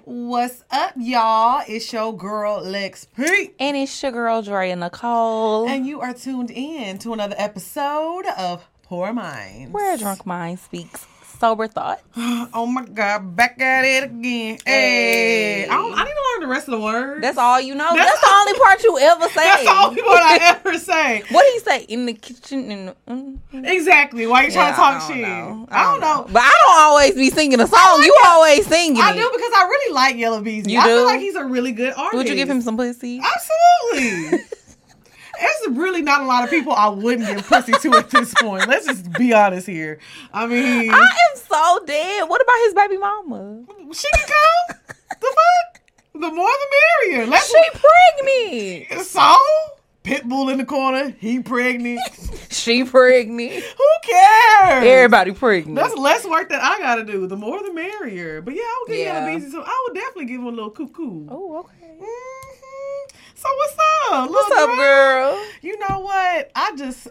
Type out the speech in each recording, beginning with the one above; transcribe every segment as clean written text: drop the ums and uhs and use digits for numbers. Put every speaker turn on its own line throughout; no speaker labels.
What's up, y'all? It's your girl, Lex P.
And it's your girl, Drea Nicole.
And you are tuned in to another episode of Poor Minds,
where a drunk mind speaks sober thoughts.
Oh my God, back at it again. Hey. I need to learn the rest of the words.
That's all you know? That's the only part you ever say.
That's the only part I ever say.
What do you say? In the kitchen?
Exactly. Why you trying to talk shit?
I don't know.
But
I don't always be singing a song. You always singing
I
it.
do because I really like Yella Beezy.
You
I
do?
feel like he's a really good artist.
Would you give him some pussy?
Absolutely. There's really not a lot of people I wouldn't give pussy to at this point. Let's just be honest here. I mean,
I am so dead. What about his baby mama?
She can come. The fuck? The more the merrier.
She pregnant.
So? Pitbull in the corner. He pregnant.
She pregnant.
Who cares?
Everybody pregnant.
That's less work that I gotta do. The more the merrier. But yeah, I would give Yella Beezy so I would definitely give him a little cuckoo.
Oh, okay.
So what's up?
What's up, girl?
You know what? I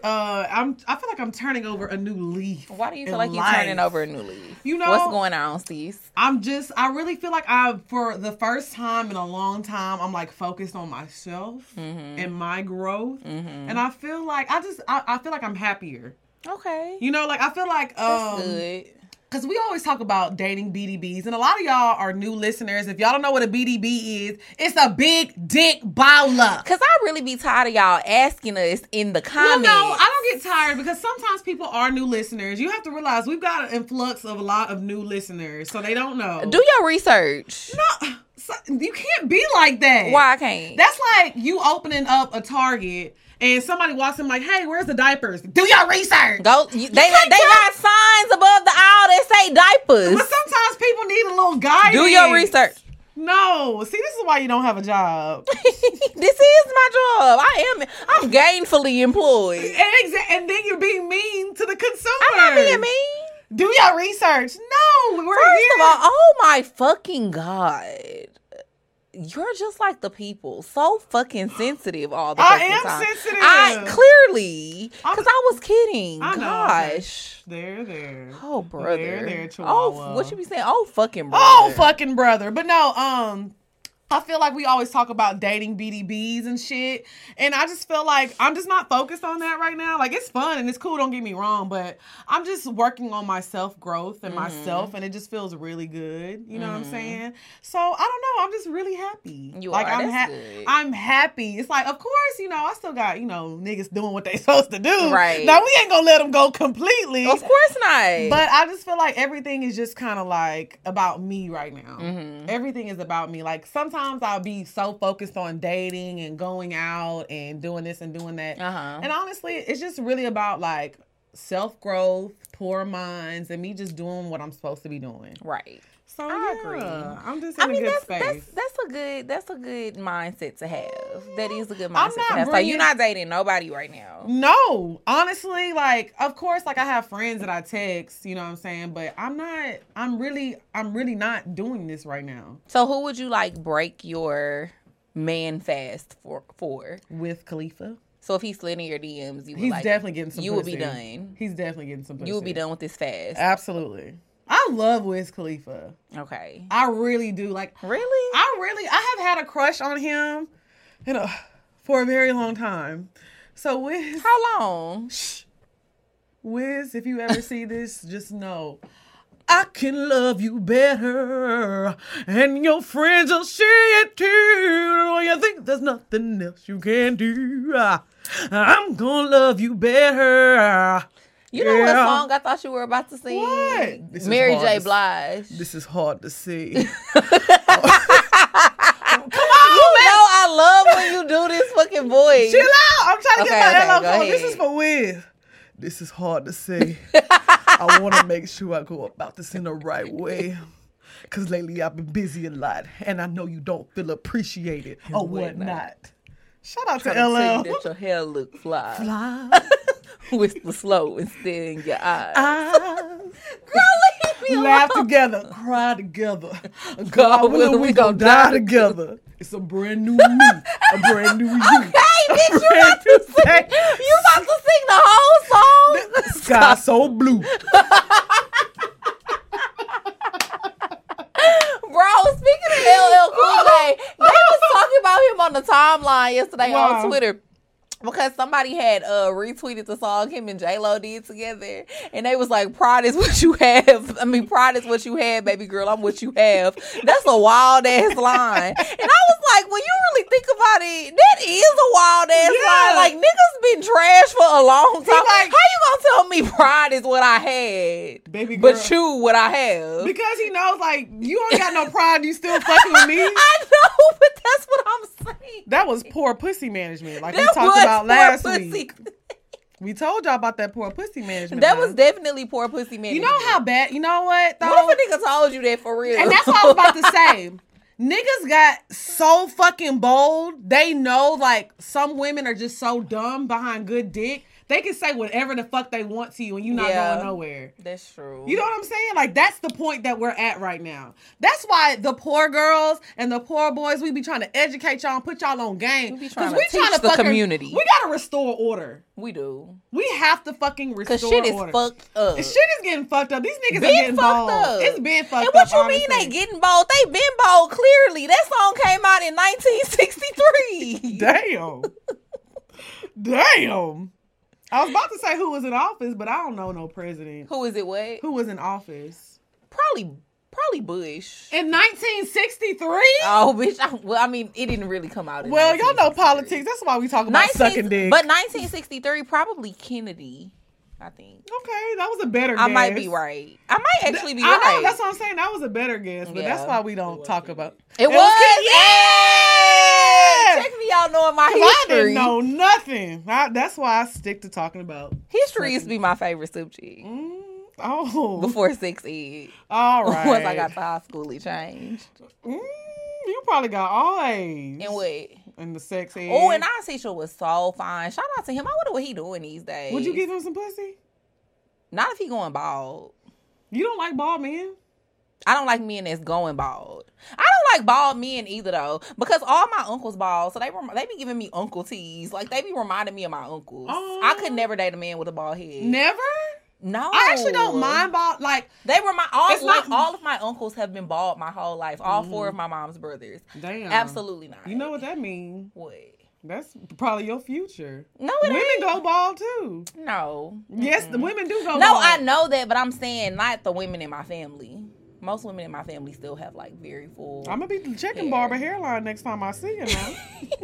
feel like I'm turning over a new leaf.
Why do you feel like you're turning over a new leaf?
You know
what's going on, sis?
I really feel like for the first time in a long time, I'm like focused on myself and my growth. And I feel like I feel like I'm happier.
Okay.
You know, like I feel like
that's good.
Because we always talk about dating BDBs, and a lot of y'all are new listeners. If y'all don't know what a BDB is, it's a big dick baller.
Because I really be tired of y'all asking us in the comments.
Well, no, I don't get tired because sometimes people are new listeners. You have to realize we've got an influx of a lot of new listeners, so they don't know.
Do your research.
No, you can't be like that.
Why I can't?
That's like you opening up a Target and somebody walks in like, hey, where's the diapers? Do your research.
Go. They got signs above the aisle that say diapers.
But sometimes people need a little guidance.
Do your research.
No. See, this is why you don't have a job.
This is my job. I'm gainfully employed.
And then you're being mean to the consumer.
I'm not being mean.
Do your research. No, we're
First
here.
of all, oh my fucking God. You're just like the people. So fucking sensitive all the fucking time.
I am sensitive.
Clearly. Because I was kidding.
I know.
Gosh.
There.
Oh, brother.
There, Chihuahua.
Oh, what you be saying? Oh, fucking brother.
Oh, fucking brother. But no, I feel like we always talk about dating BDBs and shit. And I just feel like I'm just not focused on that right now. Like, it's fun and it's cool, don't get me wrong. But I'm just working on my self-growth and myself. And it just feels really good. You know what I'm saying? So, I don't know. I'm just really happy. I'm happy. It's like, of course, I still got, niggas doing what they supposed to do.
Right.
Now, we ain't gonna let them go completely.
Of course not.
But I just feel like everything is just kind of like about me right now. Everything is about me. Like, sometimes I'll be so focused on dating and going out and doing this and doing that. And honestly, it's just really about like self-growth, poor minds, and me just doing what I'm supposed to be doing.
Right.
So
I agree.
I'm just in a good space.
That's a good mindset to have. That is a good mindset to have. So you're not dating nobody right now?
No. Honestly, like, of course, like I have friends that I text, you know what I'm saying? But I'm really not doing this right now.
So who would you like break your man fast for?
With Khalifa.
So if he slid in your DMs,
he's definitely getting some pussy.
You would be done.
He's definitely getting some pussy.
You would be done with this fast.
Absolutely. I love Wiz Khalifa.
Okay.
I really do. Like,
really?
I have had a crush on him, for a very long time. So Wiz.
How long?
Shh. Wiz, if you ever see this, just know I can love you better, and your friends will see it too. When you think there's nothing else you can do, I'm gonna love you better.
You know what song I thought you were about to sing?
What?
Mary J. Blige.
This is hard to see.
Come on, I love when you do this fucking voice.
Chill out. I'm trying to get my LO.
This
is for Wiz. This is hard to say. I want to make sure I go about this in the right way. Because lately I've been busy a lot. And I know you don't feel appreciated or whatnot. Shout out to LL.
Tell you that your hair look fly. Whisper slow and stare in your eyes.
Girl,
leave me alone.
Laugh together, cry together. God willing, we gonna die together. It's a brand new me, a brand new you.
Okay, bitch, you about to sing the whole song?
Sky so blue.
Bro, speaking of timeline yesterday
Wow.
on Twitter. Because somebody had retweeted the song him and J-Lo did together. And they was like, pride is what you have. I mean, pride is what you have, baby girl. I'm what you have. That's a wild-ass line. And I was like, when you really think about it, that is a wild-ass line. Like, niggas been trash for a long time.
Like,
how you gonna tell me pride is what I had,
baby girl,
but you what I have?
Because he knows, like, you ain't got no pride, you still fucking with me.
I know, but that's what I'm saying.
That was poor pussy management. Like
That
we talked about last
pussy.
week. We told y'all about that poor pussy management.
That was definitely poor pussy management.
You know how bad, you know what, though?
What if a nigga told you that for real?
And that's what I was about to say. Niggas got so fucking bold. They know, like, some women are just so dumb behind good dick. They can say whatever the fuck they want to you and you're not going nowhere.
That's true.
You know what I'm saying? Like, that's the point that we're at right now. That's why the poor girls and the poor boys, we be trying to educate y'all and put y'all on game.
Because we trying to teach the community.
We gotta restore order.
We do.
We have to fucking restore order.
Because shit is fucked up.
Shit is getting fucked up. These niggas are getting bold. It's been fucked up.
And what you mean they getting bold? They been bold, clearly. That song came out in 1963.
Damn. Damn. I was about to say who was in office, but I don't know no president.
Who is it what?
Who was in office?
Probably Bush.
In 1963?
Oh, bitch. Well, I mean, it didn't really come out in
Well, y'all know politics. That's why we talk about sucking dick.
But 1963, probably Kennedy, I think.
Okay, that was a better guess.
I might be right. I might actually be
I
right.
know, that's what I'm saying. That was a better guess, but that's why we don't talk about
it. Yeah! Check me out knowing my history.
I didn't know nothing. That's why I stick to talking about
history. Used to be my favorite subject.
Oh,
before 6 ed.
All right.
Once I got to high school, it changed.
You probably got all A's.
And what?
In the sex ed.
Oh, and our teacher was so fine. Shout out to him. I wonder what he doing these days.
Would you give him some pussy?
Not if he going bald.
You don't like bald men?
I don't like men that's going bald. I don't like bald men either though, because all my uncles bald, so they be giving me uncle teas. Like they be reminding me of my uncles. I could never date a man with a bald head.
Never?
No,
I actually don't mind bald. Like
they were all of my uncles have been bald my whole life. All 4 of my mom's brothers.
Damn,
absolutely not.
You know what that means?
What?
That's probably your future.
No, it
women
ain't.
Go bald too.
No.
Yes, the women do go bald.
No, I know that, but I'm saying not the women in my family. Most women in my family still have like very full.
I'm gonna be checking Barbara hairline next time I see her now.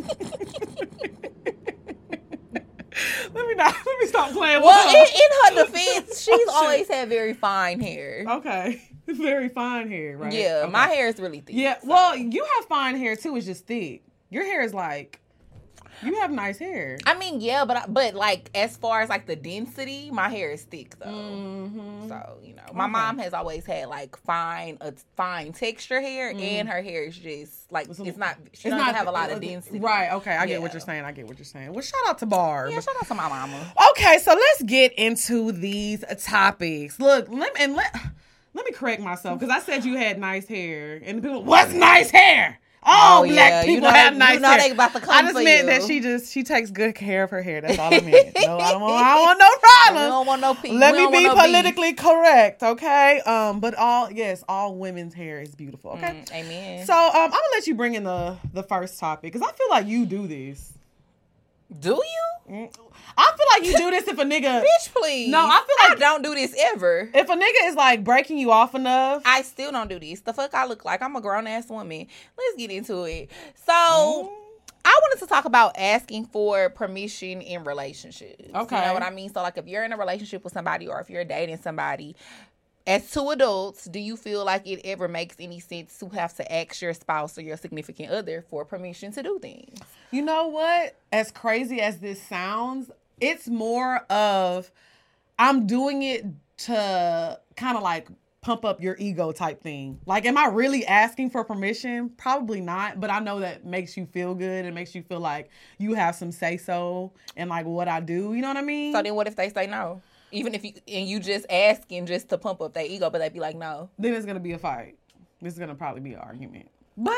Let me stop playing with her.
Well, in her defense, she's always had very fine hair.
Okay. Very fine hair, right?
Yeah,
okay.
My hair is really thick.
Yeah, well, you have fine hair too, it's just thick. Your hair is like, you have nice hair.
I mean, yeah, but like as far as like the density, my hair is thick though.
Mm-hmm.
So, you know, my mom has always had like fine texture hair, and her hair is just like she doesn't have a lot of density.
Right, okay, I get what you're saying. Well, shout out to Barb.
Yeah, shout out to my mama.
Okay, so let's get into these topics. Look, let me correct myself, because I said you had nice hair, and the people, what's nice hair? All black people have nice hair.
They about to come
I just
for
meant
you.
that she takes good care of her hair. That's all I meant. No, I don't want no problems.
We don't want no peace.
Let me be politically correct, okay? But all women's hair is beautiful, okay?
Amen.
So I'm gonna let you bring in the first topic, because I feel like you do this.
Do you?
I feel like you do this if a nigga...
Bitch, please.
No, I feel like...
I don't do this ever.
If a nigga is, like, breaking you off enough...
I still don't do this. The fuck I look like? I'm a grown-ass woman. Let's get into it. So, I wanted to talk about asking for permission in relationships.
Okay.
You know what I mean? So, like, if you're in a relationship with somebody or if you're dating somebody... As 2 adults, do you feel like it ever makes any sense to have to ask your spouse or your significant other for permission to do things?
You know what? As crazy as this sounds, it's more of I'm doing it to kind of like pump up your ego type thing. Like, am I really asking for permission? Probably not, but I know that makes you feel good. It makes you feel like you have some say-so in like what I do. You know what I mean?
So then what if they say no? Even if you just asking just to pump up their ego, but they be like, no.
Then it's going to be a fight. This is going to probably be an argument. But I feel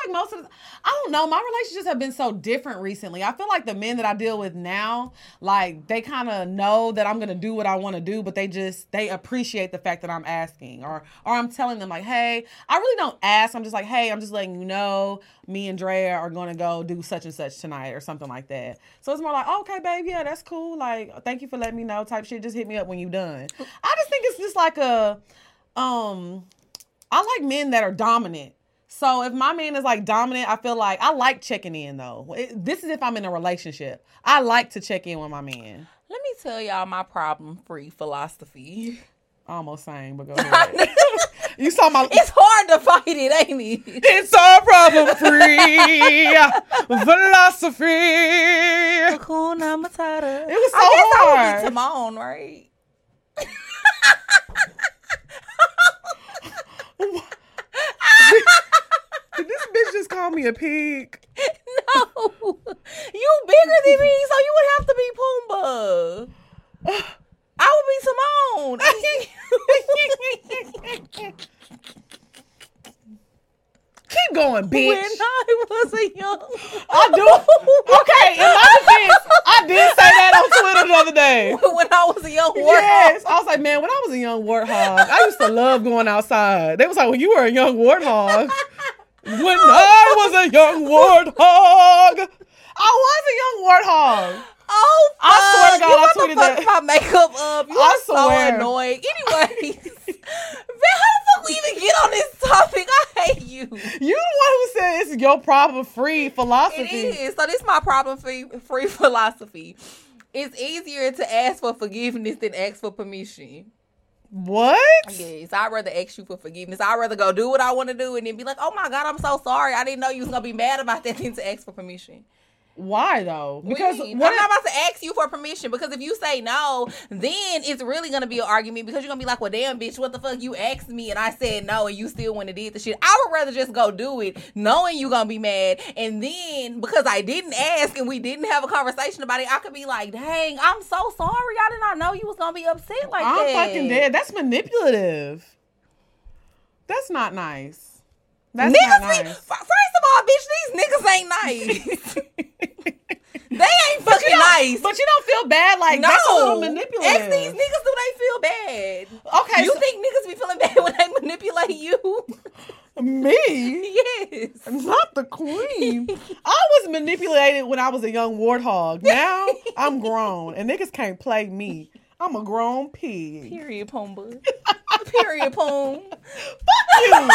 like most of the, I don't know, my relationships have been so different recently. I feel like the men that I deal with now, like they kind of know that I'm gonna do what I want to do, but they appreciate the fact that I'm asking, or I'm telling them like, hey, I really don't ask. I'm just like, hey, I'm just letting you know, me and Drea are gonna go do such and such tonight or something like that. So it's more like, oh, okay, babe, yeah, that's cool. Like, thank you for letting me know type shit. Just hit me up when you done. I just think it's just like I like men that are dominant. So if my man is like dominant, I feel like I like checking in though. This is if I'm in a relationship. I like to check in with my man.
Let me tell y'all my problem-free philosophy.
Almost saying, but go ahead. You saw my.
It's hard to fight it, ain't it?
It's our problem-free philosophy.
Hakuna Matata.
It was so
hard. I
hard.
would be Timon, right?
Did this bitch just call me a pig?
No. You bigger than me, so you would have to be Pumbaa. I would be Timon.
Keep going, bitch.
When I was a young...
I do. Okay, in my defense, I did say that on Twitter the other day.
When I was a young warthog.
Yes. I was like, man, when I was a young warthog, I used to love going outside. They was like, when you were a young warthog. When I was a young warthog. I was a young warthog.
Oh, fuck.
I swear to God, I tweeted that.
You my makeup up. You
I
are so
swear.
annoying. Anyways, man, how the fuck we even get on this topic? I hate you.
You the one who said it's your problem-free philosophy.
It is. So this is my problem-free philosophy. It's easier to ask for forgiveness than ask for permission.
What?
Yes, I'd rather ask you for forgiveness. I'd rather go do what I want to do and then be like, oh my God, I'm so sorry. I didn't know you was going to be mad about that than to ask for permission.
Why though? Because
I'm not about to ask you for permission, because if you say no, then it's really gonna be an argument, because you're gonna be like, well, damn, bitch, what the fuck, you asked me and I said no and you still went and did the shit. I would rather just go do it knowing you gonna be mad, and then because I didn't ask and we didn't have a conversation about it, I could be like, dang, I'm so sorry, I did not know you was gonna be upset like that.
I'm fucking dead. That's manipulative. That's not nice. That's
niggas
not nice.
First of all, bitch, these niggas ain't nice. They ain't fucking nice.
But you don't feel bad, like,
no.
That's a little manipulative.
Ask these niggas, do they feel bad?
Okay.
You think niggas be feeling bad when they manipulate you?
Me?
Yes.
Not the queen. I was manipulated when I was a young warthog. Now I'm grown and niggas can't play me. I'm a grown pig.
Period, Pumbaa. Period, Poom.
Fuck you.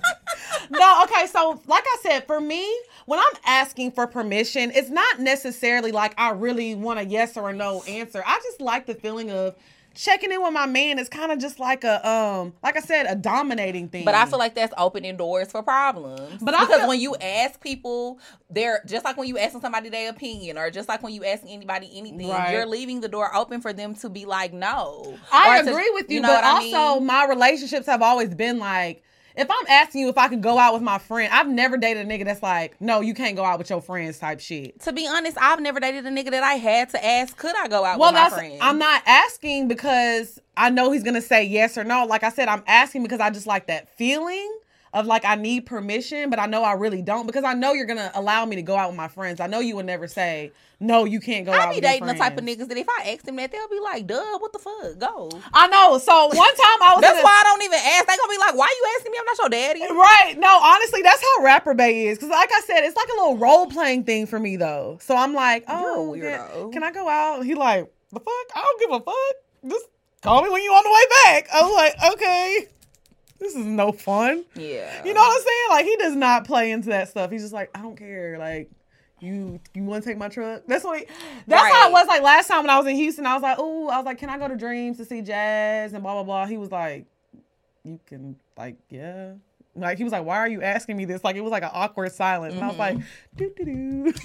No, okay, so like I said, for me, when I'm asking for permission, it's not necessarily like I really want a yes or a no answer. I just like the feeling of checking in with my man. Is kind of just like a like I said, a dominating thing.
But I feel like that's opening doors for problems. Because when you ask people, they're just like when you asking somebody their opinion, or just like when you asking anybody anything,
right,
you're leaving the door open for them to be like, no.
I agree with you, but also my relationships have always been like, if I'm asking you if I can go out with my friend, I've never dated a nigga that's like, no, you can't go out with your friends type shit.
To be honest, I've never dated a nigga that I had to ask, could I go out with my friends?
I'm not asking because I know he's going to say yes or no. Like I said, I'm asking because I just like that feeling of like I need permission, but I know I really don't, because I know you're going to allow me to go out with my friends. I know you would never say, no, you can't go out with your friends.
I be dating the type of niggas that if I ask them that, they'll be like, duh, what the fuck, go.
I know. So one time I was
That's why I don't even ask. They gonna be like, why you asking me? I'm not your daddy.
Right. No, honestly, that's how Rapper Bay is. Because like I said, it's like a little role-playing thing for me, though. So I'm like, oh,
you're a weirdo.
Can I go out? He like, the fuck? I don't give a fuck. Just call me when you on the way back. I was like, okay. This is no fun.
Yeah.
You know what I'm saying? Like, he does not play into that stuff. He's just like, I don't care. Like, you want to take my truck? That's how it was like last time when I was in Houston. I was like, ooh, I was like, can I go to Dreams to see Jazz and blah, blah, blah. He was like, you can, like, yeah. Like, he was like, why are you asking me this? Like, it was like an awkward silence. And I was like, doo-doo-doo. You know?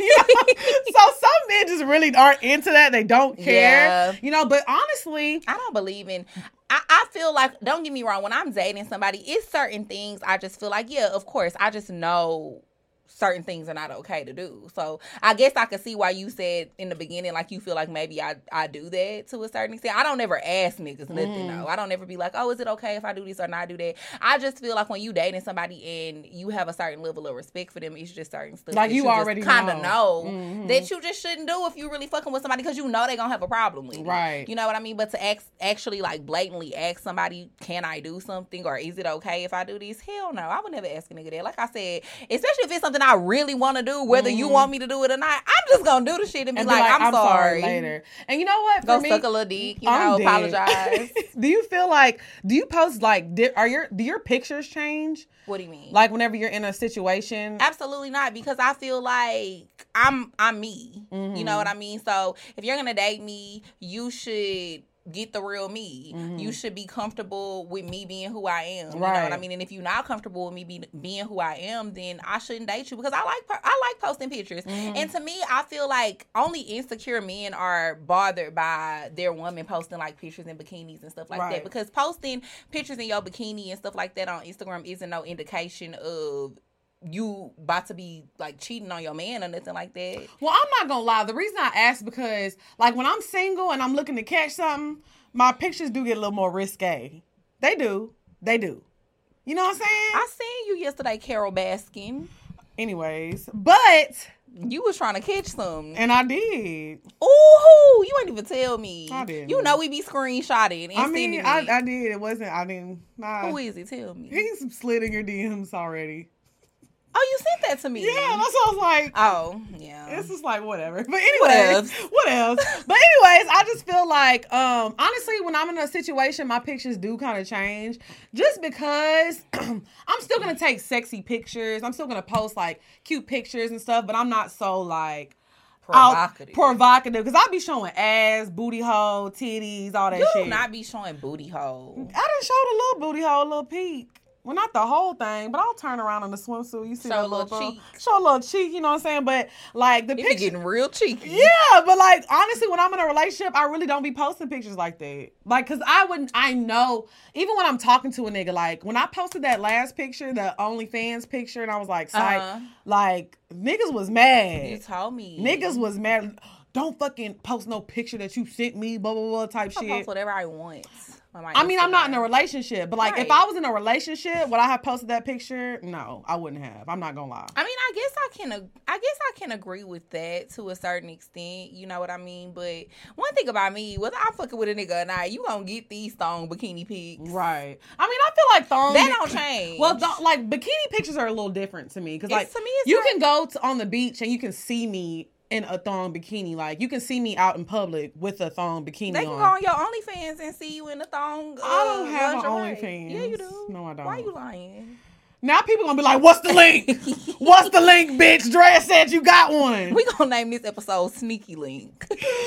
So some men just really aren't into that. They don't care.
Yeah.
You know, but honestly,
I don't believe in... I feel like, don't get me wrong, when I'm dating somebody, it's certain things I just feel like, yeah, of course, I just know certain things are not okay to do. So I guess I could see why you said in the beginning, like, you feel like maybe I do that to a certain extent. I don't ever ask niggas nothing, though. I don't ever be like, oh, is it okay if I do this or not do that? I just feel like when you dating somebody and you have a certain level of respect for them, it's just certain stuff
like
that
you already
kind of know that you just shouldn't do if you really fucking with somebody, because you know they're gonna have a problem with it.
Right.
You know what I mean? But to actually like blatantly ask somebody, can I do something, or is it okay if I do this? Hell no. I would never ask a nigga that. Like I said, especially if it's something I really want to do, whether you want me to do it or not, I'm just gonna do the shit and be like, I'm sorry
later. And you know what?
Go suck a little dick, apologize.
Do you feel like, do you post like, do your pictures change?
What do you mean?
Like whenever you're in a situation?
Absolutely not, because I feel like I'm me. You know what I mean? So if you're gonna date me, you should get the real me. You should be comfortable with me being who I am. You know what I mean? And if you're not comfortable with me being who I am, then I shouldn't date you, because I like posting pictures. And to me, I feel like only insecure men are bothered by their woman posting like pictures in bikinis and stuff like that. Because posting pictures in your bikini and stuff like that on Instagram isn't no indication of you about to be like cheating on your man or nothing like that.
Well, I'm not gonna lie. The reason I ask, because like when I'm single and I'm looking to catch something, my pictures do get a little more risque. They do. You know what I'm saying?
I seen you yesterday, Carol Baskin.
Anyways, but
you was trying to catch something.
And I did.
Ooh, you ain't even tell me.
I didn't.
You know we be screenshotting and sending it.
I did. It wasn't, I didn't. Nah.
Who is it? Tell me.
He's slid in your DMs already.
Oh, you sent that to me.
Yeah, that's what I was like.
Oh, yeah.
It's just like, whatever. But anyways, what else? But anyways, I just feel like, honestly, when I'm in a situation, my pictures do kind of change. Just because I'm still going to take sexy pictures. I'm still going to post, like, cute pictures and stuff. But I'm not so, like, provocative. Because I'll be showing ass, booty hole, titties, all that shit.
You not be showing booty hole.
I done showed a little booty hole, a little peek. Well, not the whole thing, but I'll turn around in the swimsuit. You see,
show a little cheek.
Show a little cheek, you know what I'm saying? But like the picture,
getting real cheeky.
Yeah, but like honestly, when I'm in a relationship, I really don't be posting pictures like that. Like, cause I know, even when I'm talking to a nigga, like when I posted that last picture, the OnlyFans picture, and I was like, like niggas was mad.
You told me.
Niggas was mad. Don't fucking post no picture that you sent me, blah blah blah type shit.
Post whatever I want.
I mean, I'm not in a relationship, but like if I was in a relationship, would I have posted that picture? No, I wouldn't have. I'm not gonna lie.
I mean, I guess I can agree with that to a certain extent. You know what I mean? But one thing about me, whether I'm fucking with a nigga or not, you gonna get these thong bikini pics,
right? I mean, I feel like thong
that don't change.
Well, like bikini pictures are a little different to me, because like to me, you can go on the beach and you can see me in a thong bikini. Like, you can see me out in public with a thong bikini on.
They can go on your OnlyFans and see you in a thong.
I don't have an OnlyFans.
Yeah, you do.
No, I don't.
Why you lying?
Now people gonna be like, what's the link? What's the link, bitch? Drea said you got one.
We gonna name this episode Sneaky Link.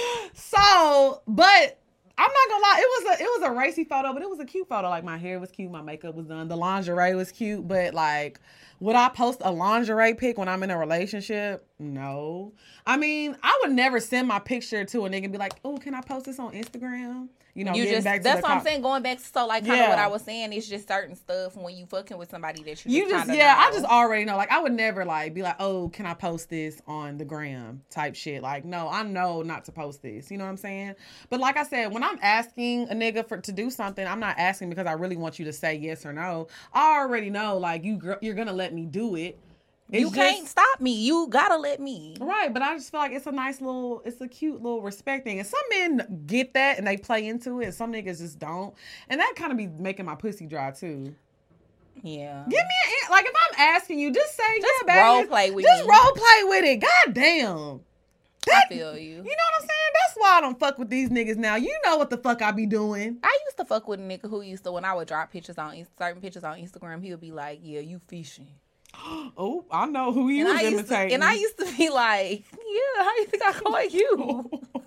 So, but I'm not gonna lie, it was a racy photo, but it was a cute photo. Like, my hair was cute, my makeup was done, the lingerie was cute, but like, would I post a lingerie pic when I'm in a relationship? No. I mean, I would never send my picture to a nigga and be like, oh, can I post this on Instagram? You know,
that's what I'm saying. Going back to kind of what I was saying, is just certain stuff when you fucking with somebody that you just know.
I just already know. Like, I would never like be like, oh, can I post this on the gram type shit? Like, no, I know not to post this. You know what I'm saying? But like I said, when I'm asking a nigga to do something, I'm not asking because I really want you to say yes or no. I already know, like, you're gonna let me do it.
You can't stop me. You gotta let me.
Right, but I just feel like it's a cute little respect thing. And some men get that and they play into it, and some niggas just don't. And that kind of be making my pussy dry too.
Yeah.
Give me like, if I'm asking you, just say,
just
yeah, baby.
Role play with
just role play with it. God damn.
I feel you.
You know what I'm saying? That's why I don't fuck with these niggas now. You know what the fuck I be doing.
I used to fuck with a nigga who used to, when I would drop pictures on certain pictures on Instagram, he would be like, yeah, you fishing.
Oh, I know who you was imitating.
And I used to be like, yeah, how you think I call you?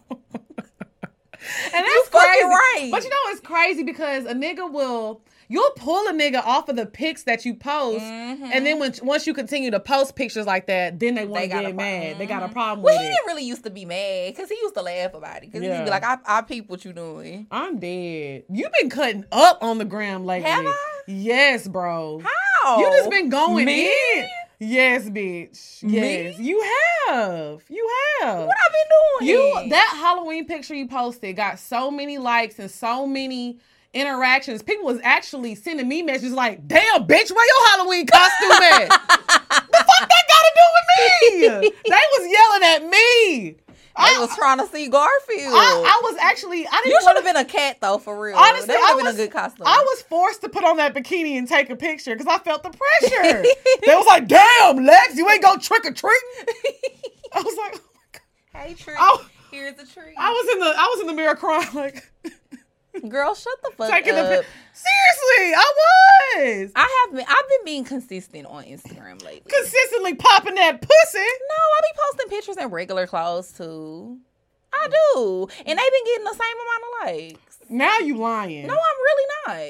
And that's crazy. Right. But you know, it's crazy because you'll pull a nigga off of the pics that you post, and then once you continue to post pictures like that, then they want to get mad. They got a problem with it.
Well, he didn't really used to be mad because he used to laugh about it. Because he'd be like, I peep what you doing.
I'm dead. You've been cutting up on the gram lately.
Have I?
Yes, bro.
How?
You just been going in. Yes, bitch. Yes.
Me?
You have. You have.
What I been doing?
That Halloween picture you posted got so many likes and so many interactions. People was actually sending me messages like, damn, bitch, where your Halloween costume at? The fuck that got to do with me? They was yelling at me.
I was trying to see Garfield.
I was actually, I didn't
You should have been a cat though, for real.
Honestly,
that would have been a good costume.
I was forced to put on that bikini and take a picture because I felt the pressure. They was like, damn, Lex, you ain't go trick or treating. I was like, oh my God.
Hey, tree. Here's a tree.
I was in the mirror crying like,
girl, shut the fuck
taking
up.
Seriously, I was.
I've been being consistent on Instagram lately.
Consistently popping that pussy.
No, I be posting pictures in regular clothes too. I do. And they been getting the same amount of likes.
Now you lying.
No, I'm really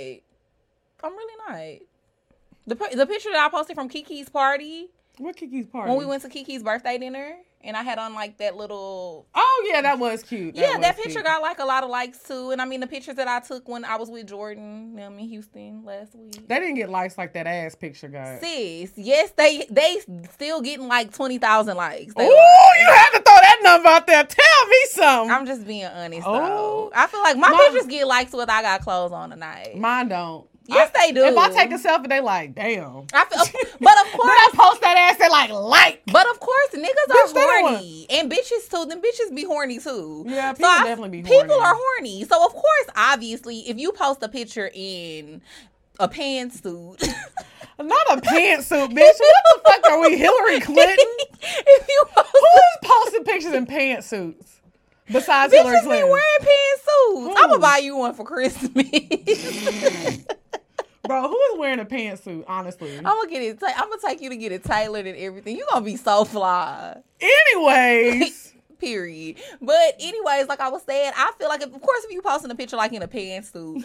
not. I'm really not. The picture that I posted from Kiki's party.
What Kiki's party?
When we went to Kiki's birthday dinner. And I had on like that little...
Oh, yeah, that was cute.
That picture got like a lot of likes too. And I mean, the pictures that I took when I was with Jordan, in Houston last week.
They didn't get likes like that ass picture got.
Sis, yes, they still getting like 20,000 likes.
Oh, you had to throw that number out there. Tell me something.
I'm just being honest though. I feel like my pictures get likes whether I got clothes on tonight.
Mine don't.
Yes, they do.
If I take a selfie, they like, damn.
But of course,
then I post that ass, they like.
But of course, niggas are horny, and bitches too. Them bitches be horny too.
Yeah, people definitely be horny.
People are horny. So of course, obviously, if you post a picture in a pantsuit,
not a pantsuit, bitch. What the fuck are we, Hillary Clinton?
If you
who is posting pictures in pantsuits? Besides Hillary Clinton,
bitches be wearing pantsuits. I'm gonna buy you one for Christmas.
Bro, who is wearing a pantsuit, honestly?
I'm gonna get it. I'm gonna take you to get it tailored and everything. You're gonna be so fly.
Anyways.
Period. But anyways, like I was saying, I feel like, of course, if you posting a picture like in a pantsuit.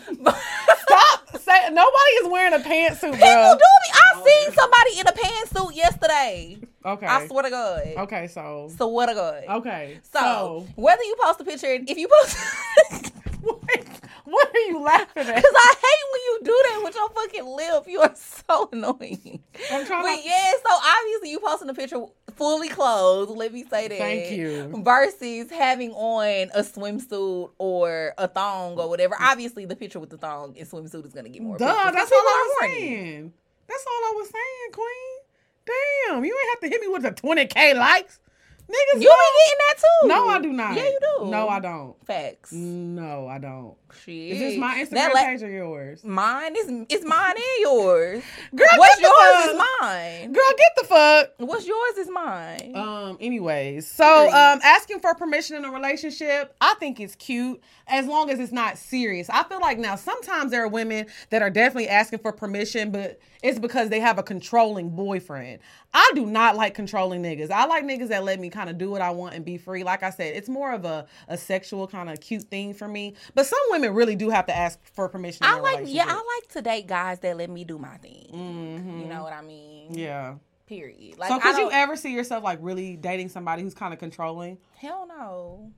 Stop saying, nobody is wearing a pantsuit, bro.
People do me. I seen somebody in a pantsuit yesterday.
Okay.
I swear to God.
Okay, so.
Swear to God.
Okay.
So, whether you post a picture, if you post...
What are you laughing at?
Because I hate when you do that with your fucking lip. You are so annoying.
I'm trying
But yeah, so obviously you posting a picture fully clothed, let me say that.
Thank you.
Versus having on a swimsuit or a thong or whatever. Obviously the picture with the thong and swimsuit is going to get more pictures.
That's all I was saying. That's all I was saying, Queen. Damn, you ain't have to hit me with the 20K likes. Niggas,
you be getting that too.
No, I do not.
Yeah, you do.
No, I don't.
Facts.
No, I don't.
Shit.
Is this my Instagram page or yours?
Mine is mine and yours.
Girl,
what's yours is mine.
Girl, get the fuck.
What's yours is mine.
Anyways, so asking for permission in a relationship, I think it's cute as long as it's not serious. I feel like now sometimes there are women that are definitely asking for permission, but it's because they have a controlling boyfriend. I do not like controlling niggas. I like niggas that let me kind of do what I want and be free. Like I said, it's more of a sexual kind of cute thing for me. But some women really do have to ask for permission.
I like to date guys that let me do my thing. Mm-hmm. You know what I mean?
Yeah.
Period. Like,
so could you ever see yourself like really dating somebody who's kind of controlling?
Hell no.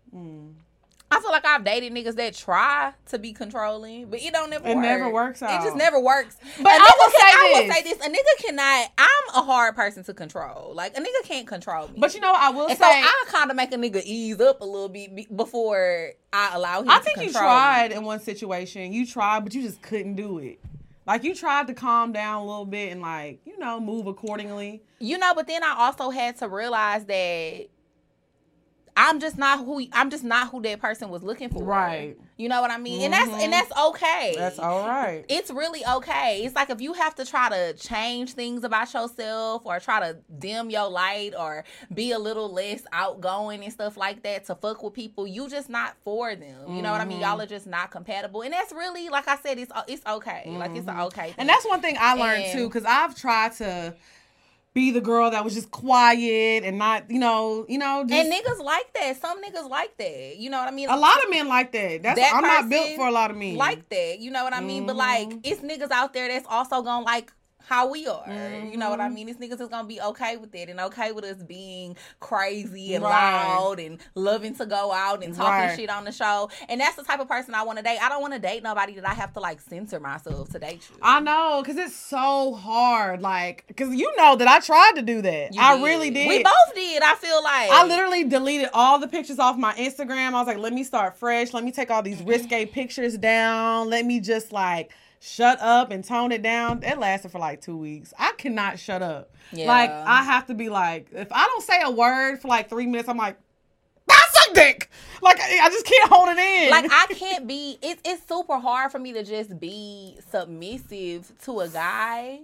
I feel like I've dated niggas that try to be controlling, but it don't never work. It
never works out.
It just never works.
But I
will say this. A nigga cannot, I'm a hard person to control. Like, a nigga can't control me.
But you know, I will say.
So I kind of make a nigga ease up a little bit before I allow him to control me.
I think you tried in one situation. You tried, but you just couldn't do it. Like, you tried to calm down a little bit and, like, you know, move accordingly.
You know, but then I also had to realize that I'm just not who that person was looking for.
Right.
You know what I mean? Mm-hmm. And that's okay.
That's all right.
It's really okay. It's like if you have to try to change things about yourself or try to dim your light or be a little less outgoing and stuff like that to fuck with people, you just not for them. You know what I mean? Y'all are just not compatible. And that's really, like I said, it's okay. Like, it's an okay thing.
And that's one thing I learned too, because I've tried to be the girl that was just quiet and not, you know. Just,
and niggas like that. Some niggas like that. You know what I mean?
A lot of men like that. I'm not built for a lot of men.
Like that. You know what I mean? But like, it's niggas out there that's also gonna like how we are. You know what I mean? These niggas is gonna be okay with it and okay with us being crazy and loud and loving to go out and talking shit on the show. And that's the type of person I want to date. I don't want to date nobody that I have to like censor myself to date you.
I know, because it's so hard. Like, because you know that I tried to do that. I really did.
We both did. I feel like
I literally deleted all the pictures off my Instagram. I was like, let me start fresh. Let me take all these risque pictures down. Let me just like shut up and tone it down. It lasted for like 2 weeks. I cannot shut up. Yeah. Like, I have to be like, if I don't say a word for like 3 minutes, I'm like, that's a dick. Like, I just can't hold it in.
Like, I can't be, it's super hard for me to just be submissive to a guy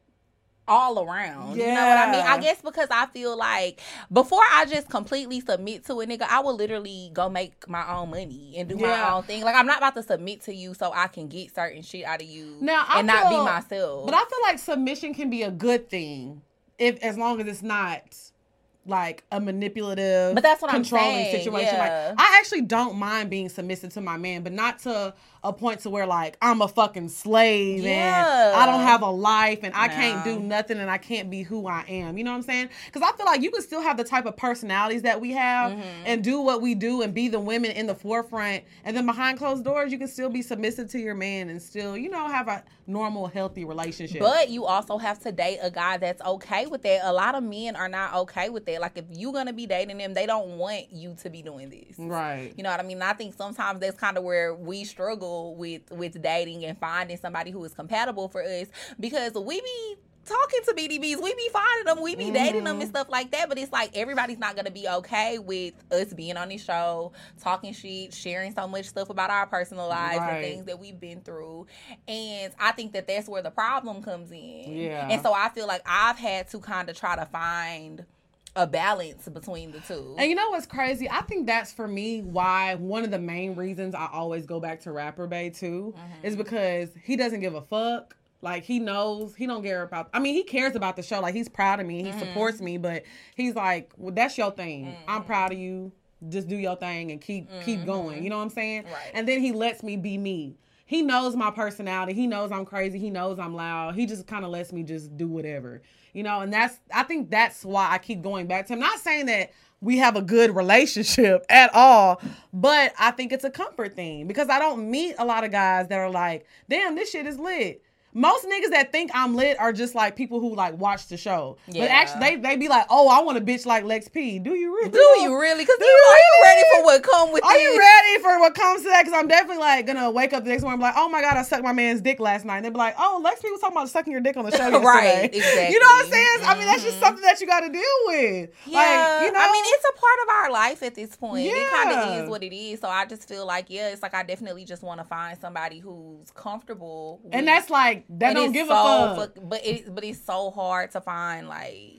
all around. Yeah. You know what I mean? I guess because I feel like before I just completely submit to a nigga, I will literally go make my own money and do my own thing. Like, I'm not about to submit to you so I can get certain shit out of you and not be myself.
But I feel like submission can be a good thing as long as it's not like a manipulative,
but that's what
controlling
I'm saying.
situation.
Yeah.
Like, I actually don't mind being submissive to my man, but not to a point to where like I'm a fucking slave and I don't have a life and I can't do nothing and I can't be who I am. You know what I'm saying? Because I feel like you can still have the type of personalities that we have and do what we do and be the women in the forefront, and then behind closed doors you can still be submissive to your man and still, you know, have a normal healthy relationship.
But you also have to date a guy that's okay with that. A lot of men are not okay with that. Like, if you're gonna be dating them, they don't want you to be doing this.
Right.
You know what I mean? I think sometimes that's kind of where we struggle with dating and finding somebody who is compatible for us, because we be talking to BDBs, we be finding them, we be dating them and stuff like that, but it's like everybody's not gonna be okay with us being on this show, talking shit, sharing so much stuff about our personal lives and things that we've been through. And I think that that's where the problem comes in.
Yeah.
And so I feel like I've had to kind of try to find a balance between the two.
And you know what's crazy? I think that's, for me, why one of the main reasons I always go back to Rapper Bae too is because he doesn't give a fuck. Like, he knows, he don't care about, I mean, he cares about the show. Like, he's proud of me, he supports me, but he's like, well, that's your thing. I'm proud of you. Just do your thing and keep going. You know what I'm saying?
Right.
And then he lets me be me. He knows my personality. He knows I'm crazy. He knows I'm loud. He just kind of lets me just do whatever. You know, and I think that's why I keep going back to him. Not saying that we have a good relationship at all, but I think it's a comfort thing because I don't meet a lot of guys that are like, damn, this shit is lit. Most niggas that think I'm lit are just like people who like watch the show. Yeah. But actually they be like, oh, I want a bitch like Lex P. Do you really?
Do you really? Because you ready for what comes with it?
Are you ready for what comes to that? Because I'm definitely like gonna wake up the next morning and be like, oh my God, I sucked my man's dick last night. And they be like, oh, Lex P was talking about sucking your dick on the show yesterday.
Right, exactly.
You know what I'm saying? I mean, that's just something that you got to deal with.
Yeah, like, you know? I mean, it's a part of our life at this point. Yeah. It kind of is what it is. So I just feel like, it's like I definitely just want to find somebody who's comfortable with,
and that's like, that don't give a fuck.
But it's so hard to find like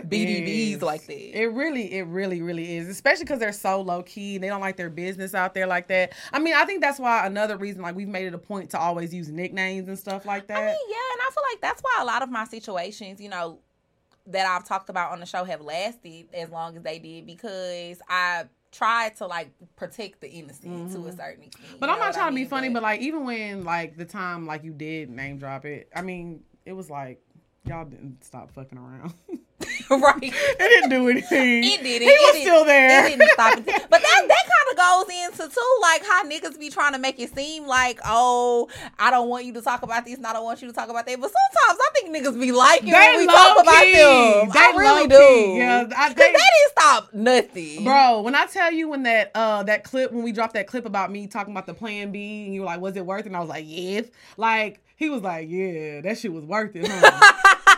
BDBs like that.
It really, really is. Especially because they're so low key. They don't like their business out there like that. I mean, I think that's why another reason like we've made it a point to always use nicknames and stuff like that.
I mean, yeah, and I feel like that's why a lot of my situations, you know, that I've talked about on the show have lasted as long as they did, because I tried to like protect the innocent to a certain extent.
But I'm not trying to be funny, but like even when like the time like you did name drop it, I mean, it was like y'all didn't stop fucking around.
Right.
It didn't do anything.
It didn't.
He was still there.
It didn't stop it. But that kind of goes into too, like how niggas be trying to make it seem like, oh, I don't want you to talk about this and I don't want you to talk about that. But sometimes I think niggas be liking when we talk about them. I really do.
Yeah,
because that didn't stop nothing.
Bro, when I tell you when that clip, when we dropped that clip about me talking about the Plan B and you were like, was it worth it? And I was like, yes. Like, he was like, yeah, that shit was worth it, huh?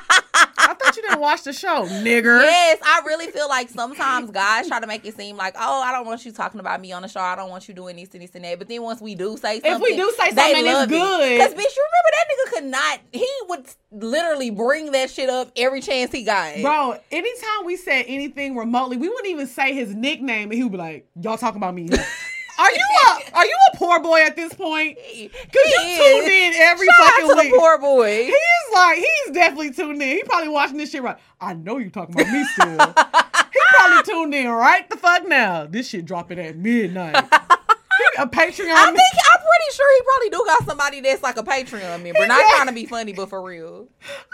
I thought you didn't watch the show, nigger.
Yes, I really feel like sometimes guys try to make it seem like, oh, I don't want you talking about me on the show. I don't want you doing this and this and that. But then once we do say something,
if we do say something, it's good.
Because, bitch, you remember that nigga could not, he would literally bring that shit up every chance he got.
Bro, anytime we said anything remotely, we wouldn't even say his nickname, and he would be like, y'all talking about me. Are you a poor boy at this point? Because you tuned in every fucking week.
Shout out to the poor boy.
He's definitely tuned in. He probably watching this shit right. I know you talking about me still. He probably tuned in right the fuck now. This shit dropping at midnight. He a Patreon.
I'm pretty sure he probably do got somebody that's like a Patreon member. Not trying to be funny, but for real.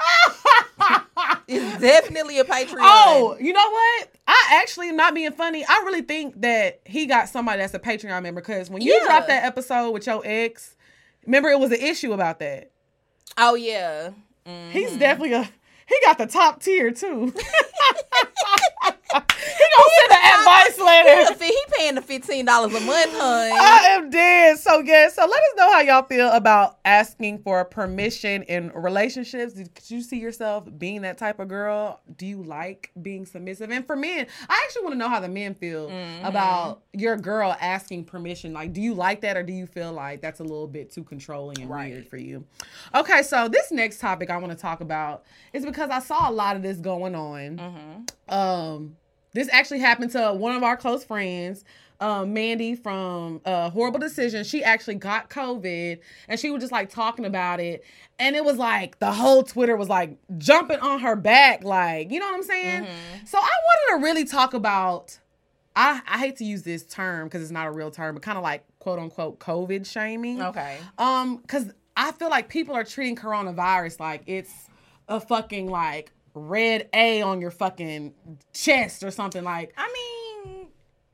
It's definitely a Patreon.
Oh, you know what? I actually am not being funny. I really think that he got somebody that's a Patreon member because when you dropped that episode with your ex, remember it was an issue about that.
Oh yeah. Mm-hmm.
He's definitely he got the top tier too. He gonna send an advice letter.
He paying the $15 a month, honey.
I am dead. So let us know how y'all feel about asking for permission in relationships. Could you see yourself being that type of girl? Do you like being submissive? And for men, I actually want to know how the men feel about your girl asking permission. Like, do you like that, or do you feel like that's a little bit too controlling and weird for you? Okay, so this next topic I want to talk about is because I saw a lot of this going on. This actually happened to one of our close friends, Mandy from Horrible Decision. She actually got COVID, and she was just like talking about it, and it was like the whole Twitter was like jumping on her back, like, you know what I'm saying? So I wanted to really talk about, I hate to use this term because it's not a real term, but kind of like quote unquote COVID shaming.
Okay.
Because I feel like people are treating coronavirus like it's a fucking like red A on your fucking chest or something. Like,
I mean,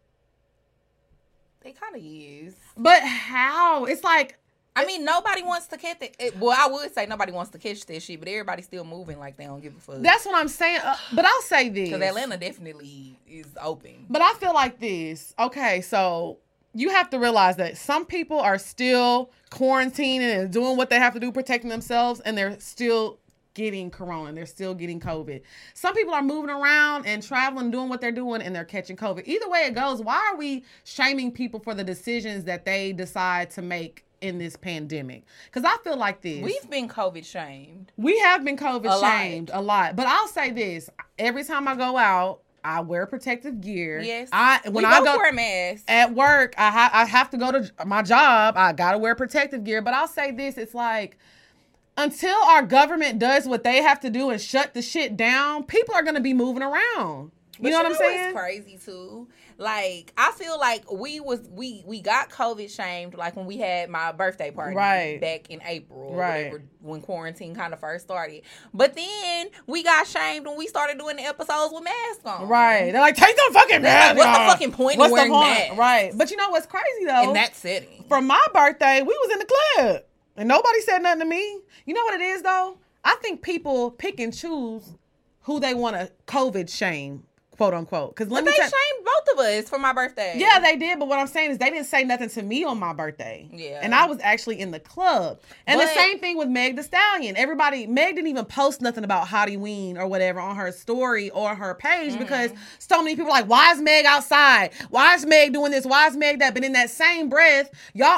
they kind of is.
But how? It's like,
I mean, nobody wants to catch it. Well, I would say nobody wants to catch that shit, but everybody's still moving like they don't give a fuck.
That's what I'm saying. But I'll say this.
Because Atlanta definitely is open.
But I feel like this. Okay, so you have to realize that some people are still quarantining and doing what they have to do, protecting themselves, and they're still getting corona. They're still getting COVID. Some people are moving around and traveling, doing what they're doing, and they're catching COVID. Either way it goes, why are we shaming people for the decisions that they decide to make in this pandemic? Because I feel like this.
We've been COVID shamed.
We have been COVID shamed a lot. But I'll say this. Every time I go out, I wear protective gear.
Yes.
When I go
wear masks.
At work, I have to go to my job. I got to wear protective gear. But I'll say this. It's like, until our government does what they have to do and shut the shit down, people are going to be moving around. You know what I'm saying?
It's crazy too. Like, I feel like we got COVID shamed like when we had my birthday party back in April, whatever, when quarantine kind of first started. But then we got shamed when we started doing the episodes with masks on.
Right. They're like, take the fucking mask
off.
What's
the fucking point of wearing masks?
Right. But you know what's crazy though?
In that setting.
For my birthday, we was in the club and nobody said nothing to me. You know what it is though? I think people pick and choose who they want to COVID shame, quote unquote. Because
they shamed both of us for my birthday.
Yeah, they did. But what I'm saying is they didn't say nothing to me on my birthday.
Yeah.
And I was actually in the club. And the same thing with Meg Thee Stallion. Meg didn't even post nothing about Halloween or whatever on her story or her page because so many people are like, why is Meg outside? Why is Meg doing this? Why is Meg that? But in that same breath, y'all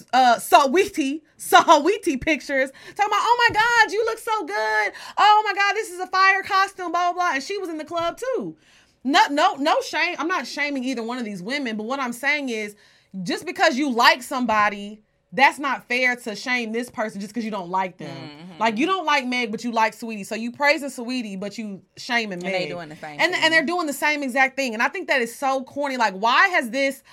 Saweetie pictures talking about, oh my God, you look so good. Oh my God, this is a fire costume, blah, blah, blah. And she was in the club too. No shame. I'm not shaming either one of these women, but what I'm saying is just because you like somebody, that's not fair to shame this person just because you don't like them. Like, you don't like Meg, but you like Saweetie. So you praising Saweetie, but you shaming Meg.
And they doing the same
thing. And they're doing the same exact thing. And I think that is so corny. Like, why has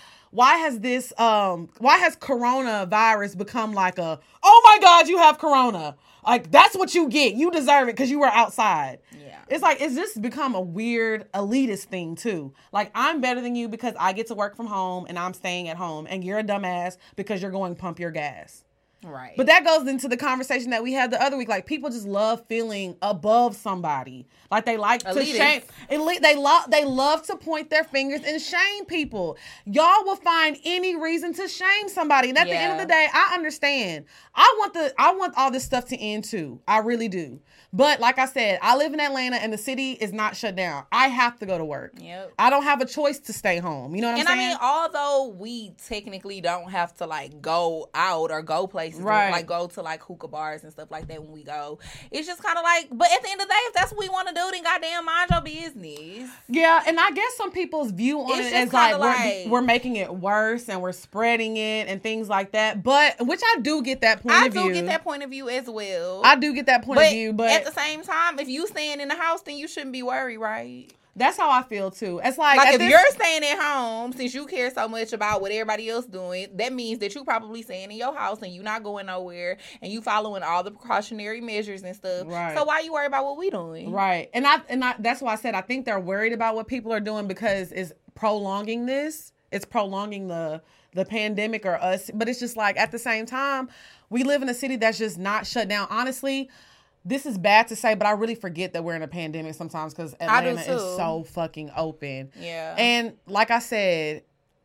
coronavirus become like a, oh my God, you have corona. Like, that's what you get. You deserve it because you were outside. Yeah. It's like, it's just become a weird elitist thing too. Like, I'm better than you because I get to work from home and I'm staying at home, and you're a dumbass because you're going pump your gas.
Right.
But that goes into the conversation that we had the other week. Like, people just love feeling above somebody. Like, they like to shame. They love to point their fingers and shame people. Y'all will find any reason to shame somebody. And at the end of the day, I understand. I want all this stuff to end too. I really do. But like I said, I live in Atlanta and the city is not shut down. I have to go to work.
Yep.
I don't have a choice to stay home. You know what I'm saying?
And I mean, although we technically don't have to like go out or go places, like go to like hookah bars and stuff like that when we go, it's just kind of like, but at the end of the day, if that's what we want to do, then goddamn mind your business.
Yeah, and I guess some people's view on it is like we're making it worse and we're spreading it and things like that. But which I do get that point of view.
I do get that point of view as well.
I do get that point of view, but
at the same time, if you staying in the house, then you shouldn't be worried, right?
That's how I feel too. It's like
if you're staying at home, since you care so much about what everybody else doing, that means that you probably staying in your house and you not going nowhere and you following all the precautionary measures and stuff.
Right.
So why you worry about what we doing?
Right. And I that's why I said I think they're worried about what people are doing because it's prolonging this. It's prolonging the pandemic or us. But it's just like at the same time, we live in a city that's just not shut down. Honestly, this is bad to say, but I really forget that we're in a pandemic sometimes because Atlanta is so fucking open.
Yeah.
And like I said,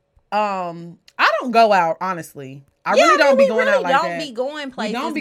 I don't go out, honestly. I really don't be going out like that.
We don't be going places, I'm